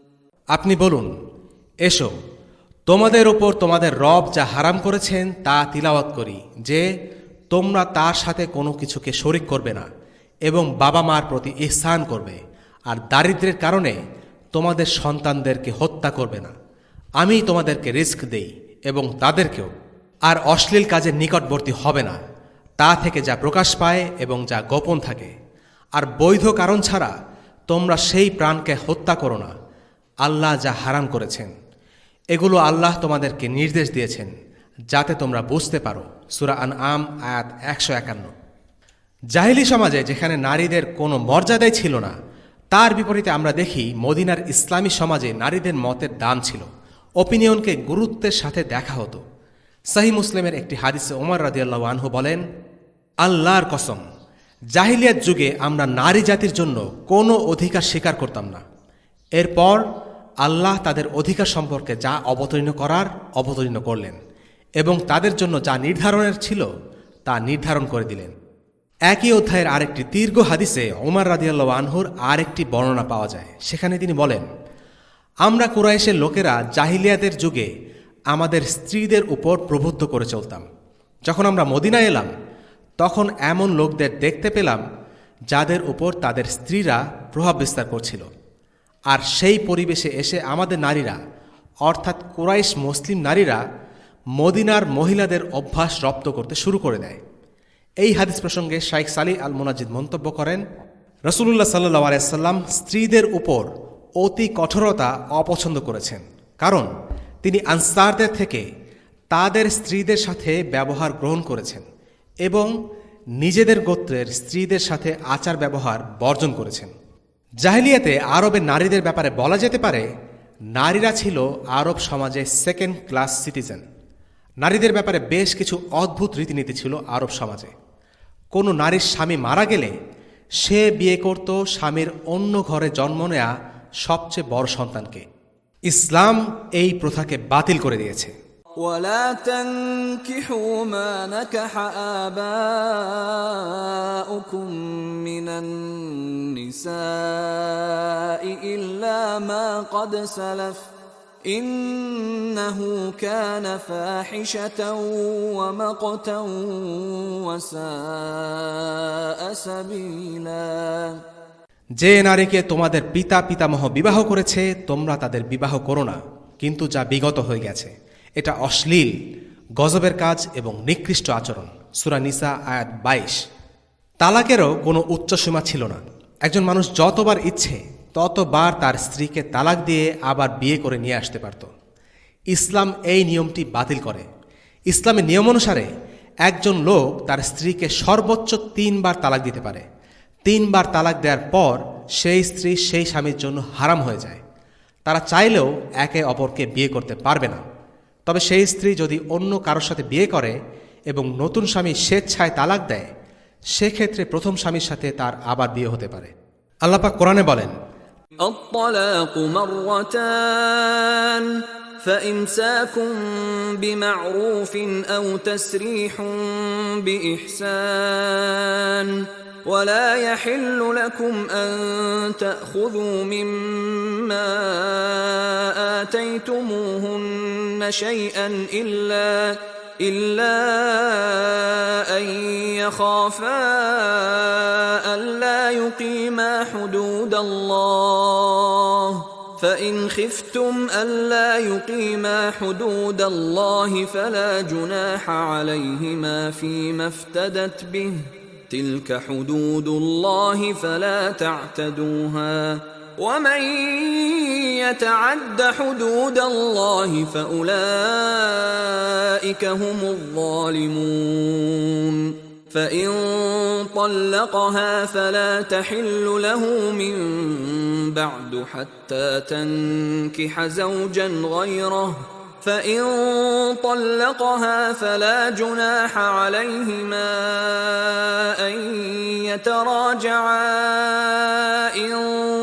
আপনি বলুন, এসো তোমাদের উপর তোমাদের রব যা হারাম করেছেন তা তিলাওয়াত করি, যে তোমরা তার সাথে কোনো কিছুকে শরিক করবে না এবং বাবা মার প্রতি ইহসান করবে, আর দারিদ্র্যের কারণে তোমাদের সন্তানদেরকে হত্যা করবে না। আমি তোমাদেরকে রিস্ক দেই এবং তাদেরকেও। আর অশ্লীল কাজের নিকটবর্তী হবে না, তা থেকে যা প্রকাশ পায় এবং যা গোপন থাকে। আর বৈধ কারণ ছাড়া তোমরা সেই প্রাণকে হত্যা করো না, আল্লাহ যা হারাম করেছেন। এগুলো আল্লাহ তোমাদেরকে নির্দেশ দিয়েছেন যাতে তোমরা বুঝতে পারো। সূরা আনআম আয়াত 151। জাহিলি সমাজে যেখানে নারীদের কোনো মর্যাদাই ছিল না, তার বিপরীতে আমরা দেখি মদিনার ইসলামী সমাজে নারীদের মতের দাম ছিল, ওপিনিয়নকে গুরুত্বের সাথে দেখা হতো। সহিহ মুসলিমের একটি হাদিসে ওমর রাদিয়াল্লাহু আনহু বলেন, আল্লাহর কসম, জাহিলিয়াত যুগে আমরা নারী জাতির জন্য কোনো অধিকার স্বীকার করতাম না। এরপর আল্লাহ তাদের অধিকার সম্পর্কে যা অবতীর্ণ করার অবতীর্ণ করলেন এবং তাদের জন্য যা নির্ধারণের ছিল তা নির্ধারণ করে দিলেন। একই অধ্যায়ের আরেকটি দীর্ঘ হাদিসে ওমর রাদিয়াল্লাহু আনহুর আরেকটি বর্ণনা পাওয়া যায়। সেখানে তিনি বলেন, আমরা কুরাইশের লোকেরা জাহিলিয়াতের যুগে আমাদের স্ত্রীদের উপর প্রভুত্ব করে চলতাম। যখন আমরা মদিনায় এলাম তখন এমন লোকদের দেখতে পেলাম যাদের উপর তাদের স্ত্রীরা প্রভাব বিস্তার করছিল। আর সেই পরিবেশে এসে আমাদের নারীরা, অর্থাৎ কুরাইশ মুসলিম নারীরা, মদিনার মহিলাদের অভ্যাস রপ্ত করতে শুরু করে দেয়। এই হাদিস প্রসঙ্গে শাইখ সালিহ আল মুনাজ্জিদ মন্তব্য করেন, রাসূলুল্লাহ সাল্লাল্লাহু আলাইহি ওয়াসাল্লাম স্ত্রীদের উপর অতি কঠোরতা অপছন্দ করেছেন, কারণ তিনি আনসারদের থেকে তাদের স্ত্রীদের সাথে ব্যবহার গ্রহণ করেছেন এবং নিজেদের গোত্রের স্ত্রীদের সাথে আচার ব্যবহার বর্জন করেছেন। জাহিলিয়াতে আরবের নারীদের ব্যাপারে বলা যেতে পারে, নারীরা ছিল আরব সমাজে সেকেন্ড ক্লাস সিটিজেন। নারীদের ব্যাপারে বেশ কিছু অদ্ভুত রীতিনীতি ছিল আরব সমাজে। কোনো নারীর স্বামী মারা গেলে সে বিয়ে করত স্বামীর অন্য ঘরে জন্ম নেয়া সবচেয়ে বড় সন্তানকে। ইসলাম এই প্রথাকে বাতিল করে দিয়েছে। ولا تنكحوا ما نكح آباؤكم من النساء إلا ما قد سلف إنه كان فاحشة ومقتا وساء سبيلا। যে নারীকে তোমাদের পিতা পিতামহ বিবাহ করেছে তোমরা তাদের বিবাহ করো না, কিন্তু যা বিগত হয়ে গেছে এটা অশ্লীল, গজবের কাজ এবং নিকৃষ্ট আচরণ। সূরা নিসা আয়াত 22। তালাকেরও কোনো উচ্চসীমা ছিল না। একজন মানুষ যতবার ইচ্ছে ততবার তার স্ত্রীকে তালাক দিয়ে আবার বিয়ে করে নিয়ে আসতে পারত। ইসলাম এই নিয়মটি বাতিল করে। ইসলামের নিয়ম অনুসারে একজন লোক তার স্ত্রীকে সর্বোচ্চ 3 বার তালাক দিতে পারে। 3 বার তালাক দেওয়ার পর সেই স্ত্রী সেই স্বামীর জন্য হারাম হয়ে যায়। তারা চাইলেও একে অপরকে বিয়ে করতে পারবে না। তবে সেই স্ত্রী যদি অন্য কারোর সাথে বিয়ে করে এবং নতুন স্বামী স্বেচ্ছায় তালাক দেয়, সেক্ষেত্রে প্রথম স্বামীর সাথে তার আবার বিয়ে হতে পারে। আল্লাহ পাক কোরআনে বলেন, الطلاق مرتان فإمساك بمعروف أو تسريح بإحسان ولا يحل لكم أن تأخذوا مما آتيتموهن شيئا إلا أن يخافا ألا يقيما حدود الله فإن خفتم ألا يقيما حدود الله فلا جناح عليهما فيما افتدت به تلك حدود الله فلا تعتدوها ومن يتعد حدود الله فأولئك هم الظالمون فإن طلقها فلا تحل له من بعد حتى تنكح زوجا غيره فإن طلقها فلا جناح عليهما أن يتراجعا إن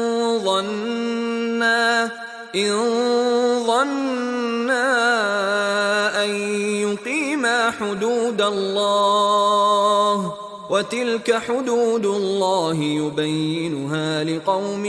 ظنا أن يقيما حدود الله وتلك حدود الله يبينها لقوم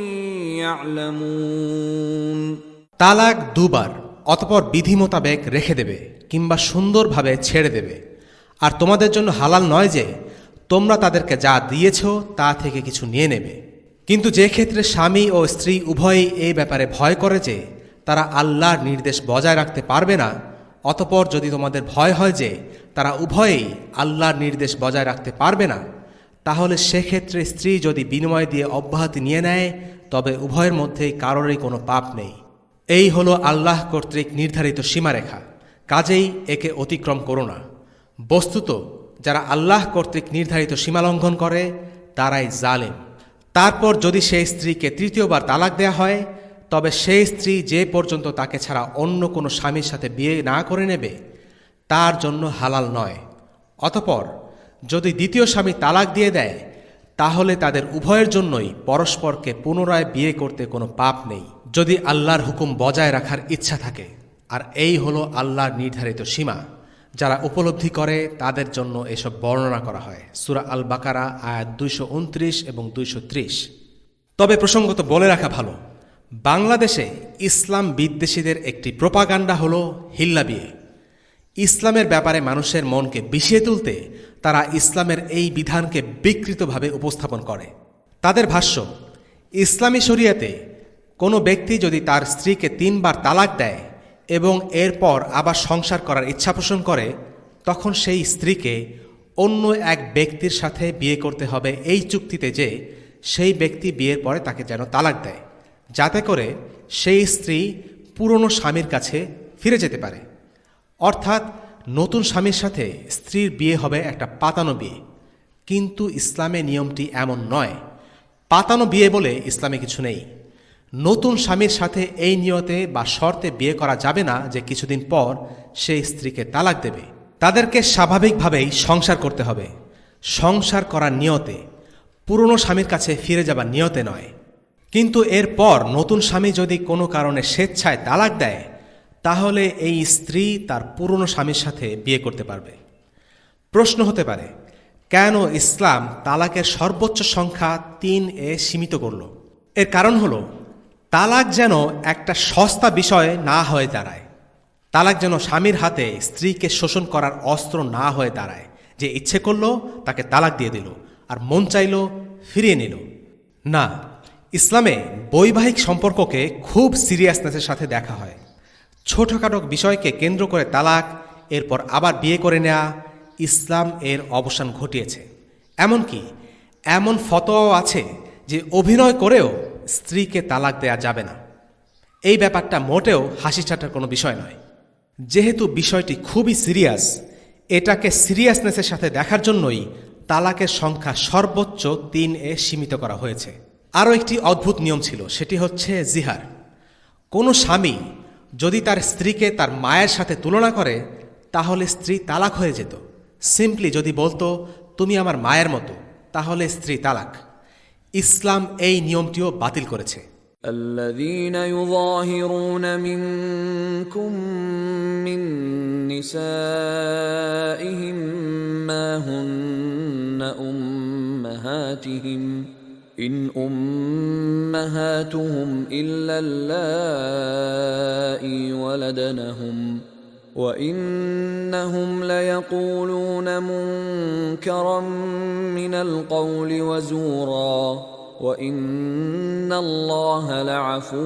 يعلمون তালাক দুবার অতঃপর বিধি মোতাবেক রেখে দেবে কিংবা সুন্দরভাবে ছেড়ে দেবে। আর তোমাদের জন্য হালাল নয় যে তোমরা তাদেরকে যা দিয়েছ তা থেকে কিছু নিয়ে নেবে। কিন্তু যে ক্ষেত্রে স্বামী ও স্ত্রী উভয়ই এই ব্যাপারে ভয় করে যে তারা আল্লাহর নির্দেশ বজায় রাখতে পারবে না, অতঃপর যদি তোমাদের ভয় হয় যে তারা উভয়েই আল্লাহর নির্দেশ বজায় রাখতে পারবে না, তাহলে সেক্ষেত্রে স্ত্রী যদি বিনিময় দিয়ে অব্যাহতি নিয়ে নেয় তবে উভয়ের মধ্যেই কারোরই কোনো পাপ নেই। এই হলো আল্লাহ কর্তৃক নির্ধারিত সীমারেখা, কাজেই একে অতিক্রম করো না। বস্তুত যারা আল্লাহ কর্তৃক নির্ধারিত সীমালঙ্ঘন করে তারাই জালেম। তারপর যদি সেই স্ত্রীকে তৃতীয়বার তালাক দেয়া হয় তবে সেই স্ত্রী যে পর্যন্ত তাকে ছাড়া অন্য কোনো স্বামীর সাথে বিয়ে না করে নেবে তার জন্য হালাল নয়। অতঃপর যদি দ্বিতীয় স্বামী তালাক দিয়ে দেয় তাহলে তাদের উভয়ের জন্যই পরস্পরকে পুনরায় বিয়ে করতে কোনো পাপ নেই, যদি আল্লাহর হুকুম বজায় রাখার ইচ্ছা থাকে। আর এই হলো আল্লাহর নির্ধারিত সীমা। যারা উপলব্ধি করে তাদের জন্য এসব বর্ণনা করা হয় সূরা আল বাকারা আয়াত 229 এবং 230। তবে প্রসঙ্গত বলে রাখা ভালো, বাংলাদেশে ইসলাম বিদ্বেষীদের একটি প্রোপাগান্ডা হলো হিল্লা বিয়ে। ইসলামের ব্যাপারে মানুষের মনকে বিষিয়ে তুলতে তারা ইসলামের এই বিধানকে বিকৃতভাবে উপস্থাপন করে। তাদের ভাষ্য, ইসলামী শরিয়াতে কোনো ব্যক্তি যদি তার স্ত্রীকে 3 বার তালাক দেয় এবং এরপর আবার সংসার করার ইচ্ছা পোষণ করে তখন সেই স্ত্রীকে অন্য এক ব্যক্তির সাথে বিয়ে করতে হবে এই চুক্তিতে যে সেই ব্যক্তি বিয়ের পরে তাকে যেন তালাক দেয়, যাতে করে সেই স্ত্রী পুরনো স্বামীর কাছে ফিরে যেতে পারে। অর্থাৎ নতুন স্বামীর সাথে স্ত্রীর বিয়ে হবে একটা পাতানো বিয়ে। কিন্তু ইসলামে নিয়মটি এমন নয়। পাতানো বিয়ে বলে ইসলামে কিছু নেই। নতুন স্বামীর সাথে এই নিয়তে বা শর্তে বিয়ে করা যাবে না যে কিছুদিন পর সেই স্ত্রীকে তালাক দেবে। তাদেরকে স্বাভাবিকভাবেই সংসার করতে হবে, সংসার করার নিয়তে, পুরনো স্বামীর কাছে ফিরে যাবার নিয়তে নয়। কিন্তু এরপর নতুন স্বামী যদি কোনো কারণে স্বেচ্ছায় তালাক দেয় তাহলে এই স্ত্রী তার পুরনো স্বামীর সাথে বিয়ে করতে পারবে। প্রশ্ন হতে পারে, কেন ইসলাম তালাকের সর্বোচ্চ সংখ্যা 3 সীমিত করল? এর কারণ হলো তালাক যেন একটা সস্তা বিষয় না হয়ে দাঁড়ায়। তালাক যেন স্বামীর হাতে স্ত্রীকে শোষণ করার অস্ত্র না হয়ে দাঁড়ায় যে ইচ্ছে করলো তাকে তালাক দিয়ে দিল আর মন চাইল ফিরিয়ে নিল। না, ইসলামে বৈবাহিক সম্পর্ককে খুব সিরিয়াসনেসের সাথে দেখা হয়। ছোটখাটো বিষয়কে কেন্দ্র করে তালাক, এরপর আবার বিয়ে করে নেওয়া, ইসলাম এর অবসান ঘটিয়েছে। এমনকি এমন ফতোয়াও আছে যে অভিনয় করেও স্ত্রীকে তালাক দেয়া যাবে না। এই ব্যাপারটা মোটেও হাসি ঠাট্টার কোনো বিষয় নয়। যেহেতু বিষয়টি খুবই সিরিয়াস, এটাকে সিরিয়াসনেসের সাথে দেখার জন্যই তালাকের সংখ্যা সর্বোচ্চ 3 সীমিত করা হয়েছে। আরও একটি অদ্ভুত নিয়ম ছিল, সেটি হচ্ছে জিহার। কোনো স্বামী যদি তার স্ত্রীকে তার মায়ের সাথে তুলনা করে তাহলে স্ত্রী তালাক হয়ে যেত। সিম্পলি যদি বলতো তুমি আমার মায়ের মতো, তাহলে স্ত্রী তালাক। ইসলাম এই নিয়মটিও বাতিল করেছে। الذين يظاهرون منكم من نسائهم ما هن أمهاتهم إن أمهاتهم إلا اللائي ولدنهم وإنهم ليقولون منكرا من القول وزورا وإن الله لعفو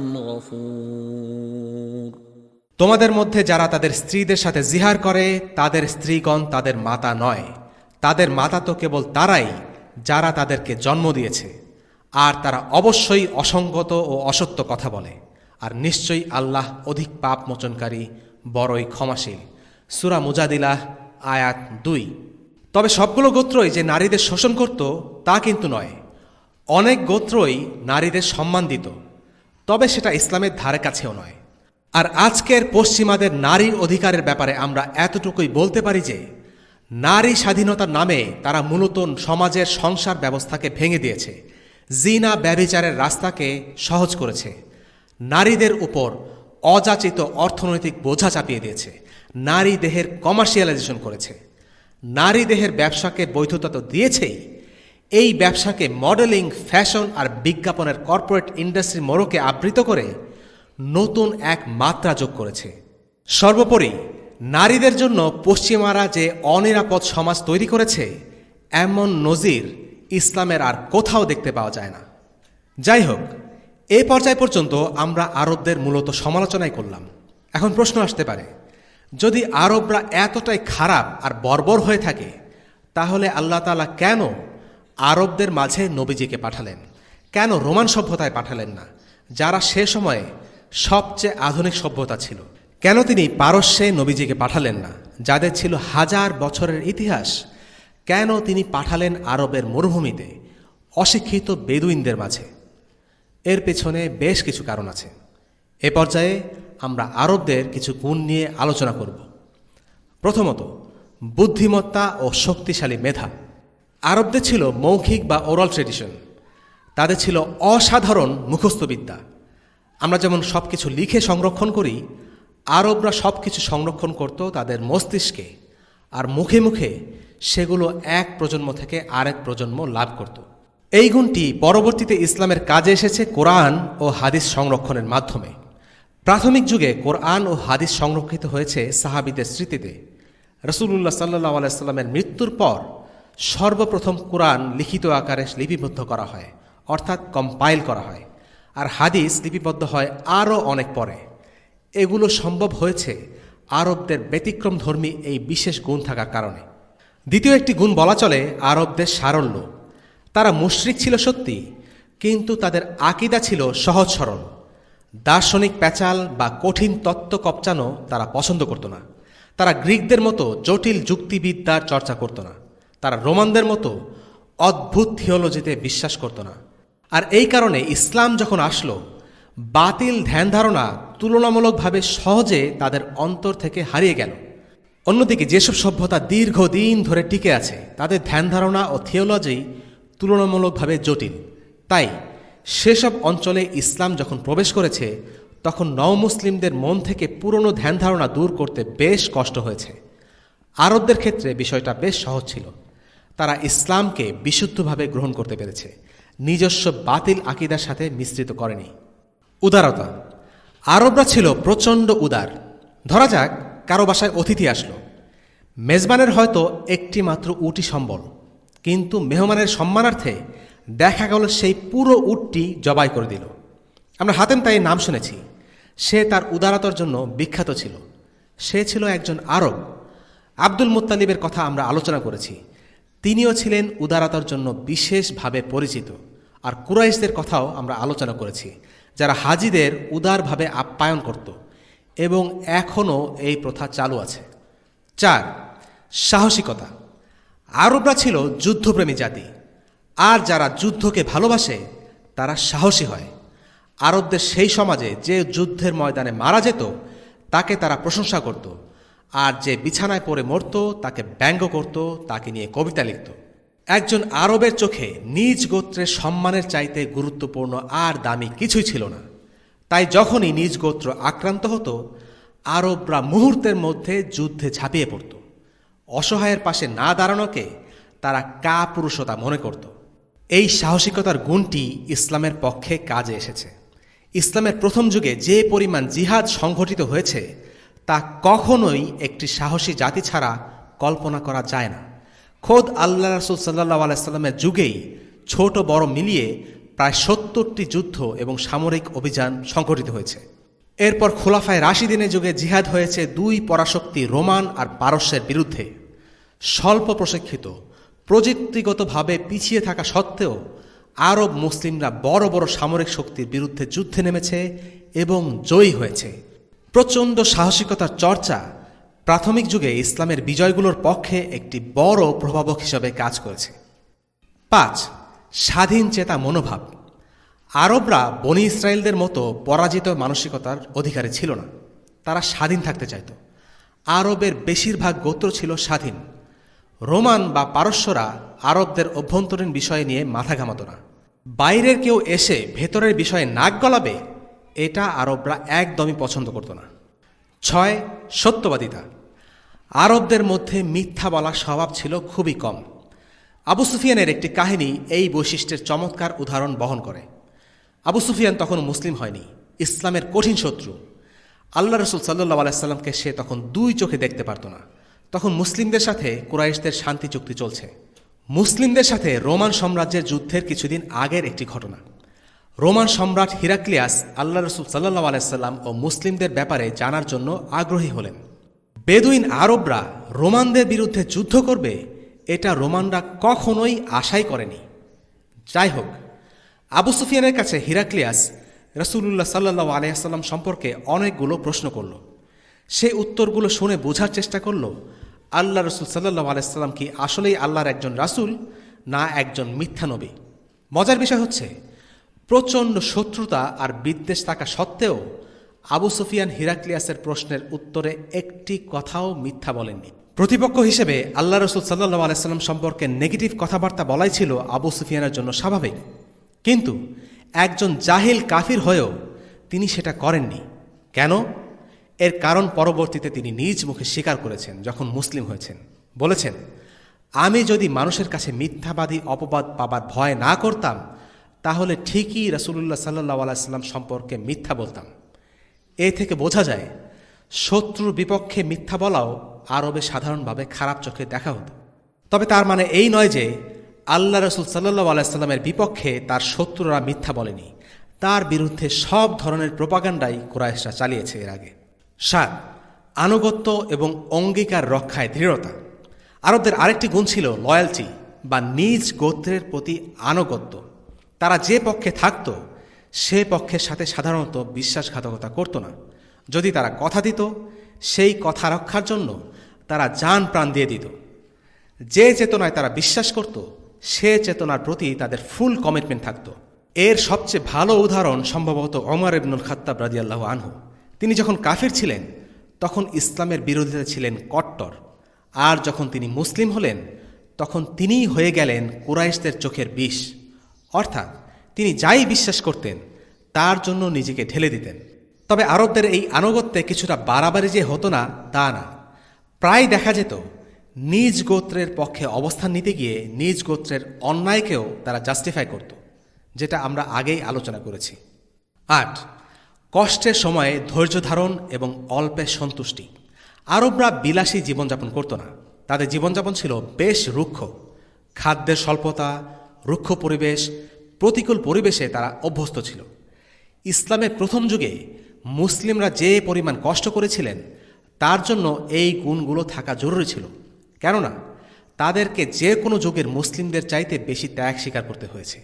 غفور। তোমাদের মধ্যে যারা তাদের স্ত্রীদের সাথে জিহার করে তাদের স্ত্রীগণ তাদের মাতা নয়, তাদের মাতা তো কেবল তারাই যারা তাদেরকে জন্ম দিয়েছে, আর তারা অবশ্যই অসঙ্গত ও অসত্য কথা বলে, আর নিশ্চয়ই আল্লাহ অধিক পাপ মোচনকারী, বড়ই ক্ষমাশীল। সূরা মুজাদিলাহ আয়াত 2। তবে সবগুলো গোত্রই যে নারীদের শোষণ করত তা কিন্তু নয়। অনেক গোত্রই নারীদের সম্মান দিত, তবে সেটা ইসলামের ধারে কাছেও নয়। আর আজকের পশ্চিমাদের নারী অধিকারের ব্যাপারে আমরা এতটুকুই বলতে পারি যে নারী স্বাধীনতার নামে তারা মূলত সমাজের সংসার ব্যবস্থাকে ভেঙে দিয়েছে, জিনা ব্যভিচারের রাস্তাকে সহজ করেছে, নারীদের উপর অযাচিত অর্থনৈতিক বোঝা চাপিয়ে দিয়েছে, নারী দেহের কমার্শিয়ালাইজেশন করেছে। নারী দেহের ব্যবসাকে বৈধতা তো দিয়েছেই, এই ব্যবসাকে মডেলিং, ফ্যাশন আর বিজ্ঞাপনের কর্পোরেট ইন্ডাস্ট্রি মোড়কে আবৃত করে নতুন এক মাত্রা যোগ করেছে। সর্বোপরি নারীদের জন্য পশ্চিমারা যে অনিরাপদ সমাজ তৈরি করেছে, এমন নজির ইসলামের আর কোথাও দেখতে পাওয়া যায় না। যাই হোক, এই পর্যায় পর্যন্ত আমরা আরবদের মূলত সমালোচনাই করলাম। এখন প্রশ্ন আসতে পারে, যদি আরবরা এতটাই খারাপ আর বর্বর হয়ে থাকে, তাহলে আল্লাহ তাআলা কেন আরবদের মাঝে নবীজিকে পাঠালেন? কেন রোমান সভ্যতায় পাঠালেন না, যারা সে সময়ে সবচেয়ে আধুনিক সভ্যতা ছিল? কেন তিনি পারস্যে নবীজিকে পাঠালেন না, যাদের ছিল হাজার বছরের ইতিহাস? কেন তিনি পাঠালেন আরবের মরুভূমিতে, অশিক্ষিত বেদুইনদের মাঝে? এর পেছনে বেশ কিছু কারণ আছে। এ পর্যায়ে আমরা আরবদের কিছু গুণ নিয়ে আলোচনা করব। প্রথমত, বুদ্ধিমত্তা ও শক্তিশালী মেধা। আরবদের ছিল মৌখিক বা ওরাল ট্রেডিশন, তাদের ছিল অসাধারণ মুখস্থবিদ্যা। আমরা যেমন সব কিছু লিখে সংরক্ষণ করি, আরবরা সব কিছু সংরক্ষণ করত তাদের মস্তিষ্কে, আর মুখে মুখে সেগুলো এক প্রজন্ম থেকে আরেক প্রজন্ম লাভ করত। এই গুণটি পরবর্তীতে ইসলামের কাজে এসেছে কোরআন ও হাদিস সংরক্ষণের মাধ্যমে। প্রাথমিক যুগে কোরআন ও হাদিস সংরক্ষিত হয়েছে সাহাবীদের স্মৃতিতে। রাসূলুল্লাহ সাল্লাল্লাহু আলাইহি ওয়াসাল্লামের মৃত্যুর পর সর্বপ্রথম কোরআন লিখিত আকারে লিপিবদ্ধ করা হয়, অর্থাৎ কম্পাইল করা হয়, আর হাদিস লিপিবদ্ধ হয় আরও অনেক পরে। এগুলো সম্ভব হয়েছে আরবদের ব্যতিক্রমধর্মী এই বিশেষ গুণ থাকার কারণে। দ্বিতীয় একটি গুণ বলা চলে আরবদের সারল্য। তারা মুশরিক ছিল সত্যি, কিন্তু তাদের আকীদা ছিল সহজ সরল। দার্শনিক প্যাচাল বা কঠিন তত্ত্ব কপচানো তারা পছন্দ করত না। তারা গ্রিকদের মতো জটিল যুক্তিবিদ্যার চর্চা করত না। তারা রোমানদের মতো অদ্ভুত থিওলজিতে বিশ্বাস করত না। আর এই কারণে ইসলাম যখন আসলো, বাতিল ধ্যান ধারণা তুলনামূলকভাবে সহজে তাদের অন্তর থেকে হারিয়ে গেল। অন্যদিকে যেসব সভ্যতা দীর্ঘদিন ধরে টিকে আছে, তাদের ধ্যান ধারণা ও থিওলজি তুলনামূলকভাবে জটিল। তাই সেসব অঞ্চলে ইসলাম যখন প্রবেশ করেছে, তখন নওমুসলিমদের মন থেকে পুরনো ধ্যান ধারণা দূর করতে বেশ কষ্ট হয়েছে। আরবদের ক্ষেত্রে বিষয়টা বেশ সহজ ছিল। তারা ইসলামকে বিশুদ্ধভাবে গ্রহণ করতে পেরেছে, নিজস্ব বাতিল আকীদার সাথে মিশ্রিত করেনি। উদারতা। আরবরা ছিল প্রচণ্ড উদার। ধরা যাক কারো বাসায় অতিথি আসলো, মেজবানের হয়তো একটি মাত্র উটই সম্বল, কিন্তু মেহমানের সম্মানার্থে দেখা গেল সেই পুরো উটটি জবাই করে দিল। আমরা হাতেম তাই নাম শুনেছি। সে তার উদারতার জন্য বিখ্যাত ছিল। সে ছিল একজন আরব। আব্দুল মুত্তালিবের কথা আমরা আলোচনা করেছি। তিনিও ছিলেন উদারতার জন্য বিশেষভাবে পরিচিত। আর কুরাইশদের কথাও আমরা আলোচনা করেছি, যারা হাজিদের উদারভাবে আপ্যায়ন করত, এবং এখনও এই প্রথা চালু আছে। 4. সাহসিকতা। আরবরা ছিল যুদ্ধপ্রেমী জাতি, আর যারা যুদ্ধকে ভালোবাসে তারা সাহসী হয়। আরবদের সেই সমাজে যে যুদ্ধের ময়দানে মারা যেত তাকে তারা প্রশংসা করত, আর যে বিছানায় পড়ে মরত তাকে ব্যঙ্গ করত, তাকে নিয়ে কবিতা লিখত। একজন আরবের চোখে নিজ গোত্রের সম্মানের চাইতে গুরুত্বপূর্ণ আর দামি কিছুই ছিল না। তাই যখনই নিজ গোত্র আক্রান্ত হতো, আরবরা মুহূর্তের মধ্যে যুদ্ধে ঝাঁপিয়ে পড়ত। অসহায়ের পাশে না দাঁড়ানোকে তারা কাপুরুষতা মনে করত। এই সাহসিকতার গুণটি ইসলামের পক্ষে কাজে এসেছে। ইসলামের প্রথম যুগে যে পরিমাণ জিহাদ সংঘটিত হয়েছে, তা কখনোই একটি সাহসী জাতি ছাড়া কল্পনা করা যায় না। খোদ আল্লাহ রাসূল সাল্লাল্লাহু আলাইহি সাল্লামের যুগেই ছোট বড় মিলিয়ে প্রায় ৭০টি যুদ্ধ এবং সামরিক অভিযান সংঘটিত হয়েছে। এরপর খোলাফায়ে রাশিদিনের যুগে জিহাদ হয়েছে দুই পরাশক্তি রোমান আর পারস্যের বিরুদ্ধে। স্বল্প প্রশিক্ষিত প্রযুক্তিগতভাবে পিছিয়ে থাকা সত্ত্বেও আরব মুসলিমরা বড় বড় সামরিক শক্তির বিরুদ্ধে যুদ্ধে নেমেছে এবং জয়ী হয়েছে। প্রচণ্ড সাহসিকতার চর্চা প্রাথমিক যুগে ইসলামের বিজয়গুলোর পক্ষে একটি বড় প্রভাবক হিসাবে কাজ করেছে। 5. স্বাধীন চেতা মনোভাব। আরবরা বনি ইসরায়েলদের মতো পরাজিত মানসিকতার অধিকারী ছিল না, তারা স্বাধীন থাকতে চাইত। আরবের বেশিরভাগ গোত্র ছিল স্বাধীন। রোমান বা পারস্যরা আরবদের অভ্যন্তরীণ বিষয় নিয়ে মাথা ঘামাত না। বাইরের কেউ এসে ভেতরের বিষয়ে নাক গলাবে, এটা আরবরা একদমই পছন্দ করত না। 6. সত্যবাদিতা। আরবদের মধ্যে মিথ্যা বলার স্বভাব ছিল খুবই কম। আবু সুফিয়ানের একটি কাহিনী এই বৈশিষ্ট্যের চমৎকার উদাহরণ বহন করে। আবু সুফিয়ান তখন মুসলিম হয়নি, ইসলামের কঠিন শত্রু। আল্লাহ রসুল সাল্লাল্লাহু আলাইহি সাল্লামকে সে তখন 2 চোখে দেখতে পারত না। তখন মুসলিমদের সাথে কুরাইশদের শান্তি চুক্তি চলছে। মুসলিমদের সাথে রোমান সাম্রাজ্যের যুদ্ধের কিছুদিন আগের একটি ঘটনা। রোমান সম্রাট হিরাক্লিয়াস আল্লাহ রসুল সাল্লাল্লাহু আলাইহি সাল্লাম ও মুসলিমদের ব্যাপারে জানার জন্য আগ্রহী হলেন। বেদুইন আরবরা রোমানদের বিরুদ্ধে যুদ্ধ করবে, এটা রোমানরা কখনোই আশাই করেনি। যাই হোক, আবু সুফিয়ানের কাছে হিরাক্লিয়াস রাসূলুল্লাহ সাল্লাল্লাহু আলাইহি ওয়াসাল্লাম সম্পর্কে অনেকগুলো প্রশ্ন করল। সে উত্তরগুলো শুনে বোঝার চেষ্টা করল আল্লাহ রসুল সাল্লাল্লাহু আলাইহি ওয়াসাল্লাম কি আসলেই আল্লাহর একজন রাসূল, না একজন মিথ্যা নবী। মজার বিষয় হচ্ছে, প্রচণ্ড শত্রুতা আর বিদ্বেষ থাকা সত্ত্বেও আবু সুফিয়ান হিরাক্লিয়াসের প্রশ্নের উত্তরে একটি কথাও মিথ্যা বলেননি। প্রতিপক্ষ হিসেবে আল্লাহ রসুল সাল্লাল্লাহু আলাইহি ওয়াসাল্লাম সম্পর্কে নেগেটিভ কথাবার্তা বলাই ছিল আবু সুফিয়ানের জন্য স্বাভাবিক, কিন্তু একজন জাহিল কাফির হয়েও তিনি সেটা করেননি। কেন? এর কারণ পরবর্তীতে তিনি নিজ মুখে স্বীকার করেছেন যখন মুসলিম হয়েছেন। বলেছেন, আমি যদি মানুষের কাছে মিথ্যাবাদী অপবাদ পাবার ভয় না করতাম, তাহলে ঠিকই রাসূলুল্লাহ সাল্লাল্লাহু আলাইহি ওয়াসাল্লাম সম্পর্কে মিথ্যা বলতাম। এ থেকে বোঝা যায় শত্রুর বিপক্ষে মিথ্যা বলাও আরবে সাধারণভাবে খারাপ চোখে দেখা হতো। তবে তার মানে এই নয় যে আল্লাহ রসুল সাল্লাল্লাহু আলাইহি ওয়াসাল্লামের বিপক্ষে তার শত্রুরা মিথ্যা বলেনি। তার বিরুদ্ধে সব ধরনের প্রোপাগান্ডাই কুরাইশরা চালিয়েছে এর আগে। 7. আনুগত্য এবং অঙ্গীকার রক্ষায় দৃঢ়তা। আরবদের আরেকটি গুণ ছিল লয়্যালটি বা নিজ গোত্রের প্রতি আনুগত্য। তারা যে পক্ষে থাকত সে পক্ষের সাথে সাধারণত বিশ্বাসঘাতকতা করত না। যদি তারা কথা দিত, সেই কথা রক্ষার জন্য তারা জান প্রাণ দিয়ে দিত। যে চেতনায় তারা বিশ্বাস করত, সে চেতনার প্রতি তাদের ফুল কমিটমেন্ট থাকত। এর সবচেয়ে ভালো উদাহরণ সম্ভবত ওমর ইবনুল খাত্তাব রাদিয়াল্লাহু আনহু। তিনি যখন কাফির ছিলেন তখন ইসলামের বিরোধিতা ছিলেন কট্টর, আর যখন তিনি মুসলিম হলেন তখন তিনিই হয়ে গেলেন কুরাইশদের চোখের বিষ। অর্থাৎ তিনি যাই বিশ্বাস করতেন তার জন্য নিজেকে ঢেলে দিতেন। তবে আরবদের এই আনুগত্যে কিছুটা বাড়াবাড়ি যে হতো না তা না। প্রায় দেখা যেত নিজ গোত্রের পক্ষে অবস্থান নিতে গিয়ে নিজ গোত্রের অন্যায়কেও তারা জাস্টিফাই করত, যেটা আমরা আগেই আলোচনা করেছি। 8. কষ্টের সময়ে ধৈর্য ধারণ এবং অল্পে সন্তুষ্টি। আরবরা বিলাসী জীবনযাপন করত না। তাদের জীবনযাপন ছিল বেশ রুক্ষ। খাদ্যের স্বল্পতা, রুক্ষ পরিবেশ, প্রতিকূল পরিবেশে তারা অভ্যস্ত ছিল। ইসলামের প্রথম যুগে মুসলিমরা যে পরিমাণ কষ্ট করেছিলেন তার জন্য এই গুণগুলো থাকা জরুরি ছিল। কেননা তাদেরকে যে কোনো যুগের মুসলিমদের চাইতে বেশি ত্যাগ স্বীকার করতে হয়েছে।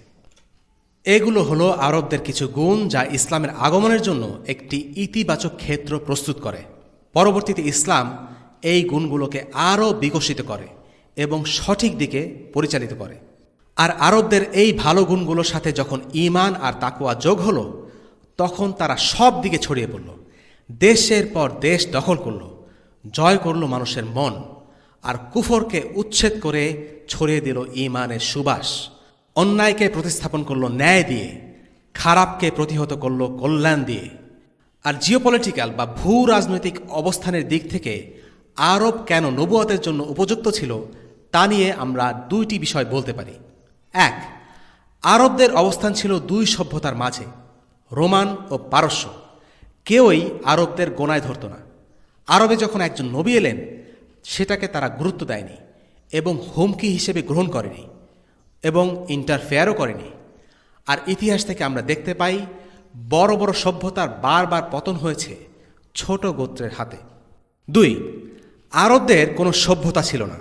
এগুলো হলো আরবদের কিছু গুণ যা ইসলামের আগমনের জন্য একটি ইতিবাচক ক্ষেত্র প্রস্তুত করে। পরবর্তীতে ইসলাম এই গুণগুলোকে আরও বিকশিত করে এবং সঠিক দিকে পরিচালিত করে। আর আরবদের এই ভালো গুণগুলোর সাথে যখন ঈমান আর তাকওয়া যোগ হলো, তখন তারা সব দিকে ছড়িয়ে পড়ল। দেশের পর দেশ দখল করল, জয় করল মানুষের মন, আর কুফরকে উচ্ছেদ করে ছড়িয়ে দিল ঈমানের সুবাস। অন্যায়কে প্রতিস্থাপন করল ন্যায় দিয়ে, খারাপকে প্রতিহত করল কল্যাণ দিয়ে। আর জিওপলিটিক্যাল বা ভূ রাজনৈতিক অবস্থানের দিক থেকে আরব কেন নবুয়তের জন্য উপযুক্ত ছিল তা নিয়ে আমরা 2টি বিষয় বলতে পারি। 1. আরবদের অবস্থান ছিল 2 সভ্যতার মাঝে, রোমান ও পারস্য। কেউই আরবদের গোনায় ধরত না। আরবে যখন একজন নবী এলেন, সেটাকে তারা গুরুত্ব দেয়নি এবং হুমকি হিসেবে গ্রহণ করেনি এবং ইন্টারফেয়ারও করেনি। আর ইতিহাস থেকে আমরা দেখতে পাই বড় বড় সভ্যতার বারবার পতন হয়েছে ছোট গোত্রের হাতে। 2. আরবদের কোনো সভ্যতা ছিল না।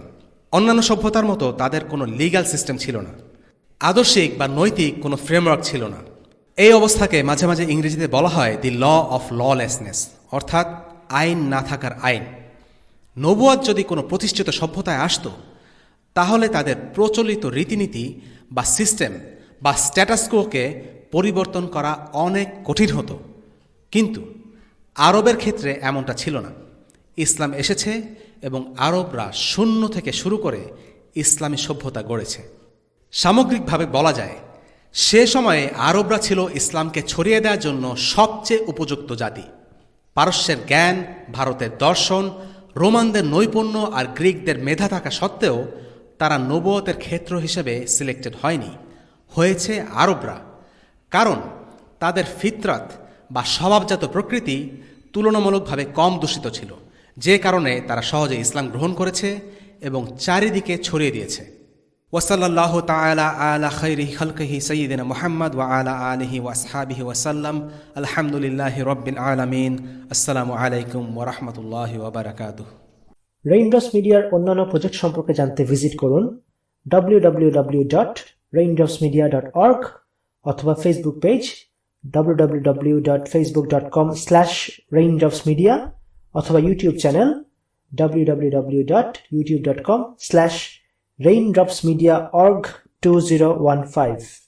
অন্যান্য সভ্যতার মতো তাদের কোনো লিগ্যাল সিস্টেম ছিল না, আদর্শিক বা নৈতিক কোনো ফ্রেমওয়ার্ক ছিল না। এই অবস্থাকে মাঝে মাঝে ইংরেজিতে বলা হয় দি ল অফ ললেসনেস, অর্থাৎ আইন না থাকার আইন। নবুয়ত যদি কোনো প্রতিষ্ঠিত সভ্যতায় আসত, তাহলে তাদের প্রচলিত রীতিনীতি বা সিস্টেম বা স্ট্যাটাসকোকে পরিবর্তন করা অনেক কঠিন হতো। কিন্তু আরবের ক্ষেত্রে এমনটা ছিল না। ইসলাম এসেছে এবং আরবরা শূন্য থেকে শুরু করে ইসলামী সভ্যতা গড়েছে। সামগ্রিকভাবে বলা যায়, সে সময়ে আরবরা ছিল ইসলামকে ছড়িয়ে দেওয়ার জন্য সবচেয়ে উপযুক্ত জাতি। পারস্যের জ্ঞান, ভারতের দর্শন, রোমানদের নৈপুণ্য আর গ্রিকদের মেধা থাকা সত্ত্বেও তারা নবুয়তের ক্ষেত্র হিসেবে সিলেক্টেড হয়নি, হয়েছে আরবরা। কারণ তাদের ফিতরাত বা স্বভাবজাত প্রকৃতি তুলনামূলকভাবে কম দূষিত ছিল, যে কারণে তারা সহজে ইসলাম গ্রহণ করেছে এবং চারিদিকে ছড়িয়ে দিয়েছে। ওয়াসাল্লাল্লাহু তাআলা আলা খাইরি খালকিহি সাইয়্যিদিনা মুহাম্মদ ওয়া আলা আলিহি ওয়া আসহাবিহি ওয়া সাল্লাম। আলহামদুলিল্লাহি রাব্বিল আলামিন। আসসালামু আলাইকুম ওয়া রাহমাতুল্লাহি ওয়া বারাকাতুহু। রেইনড্রপস মিডিয়ার অন্যান্য প্রজেক্ট সম্পর্কে জানতে ভিজিট করুন www.raindropsmedia.org অথবা ফেসবুক পেজ www.facebook.com/raindropsmedia অথবা ইউটিউব চ্যানেল www.youtube.com/raindropsmediaorg2015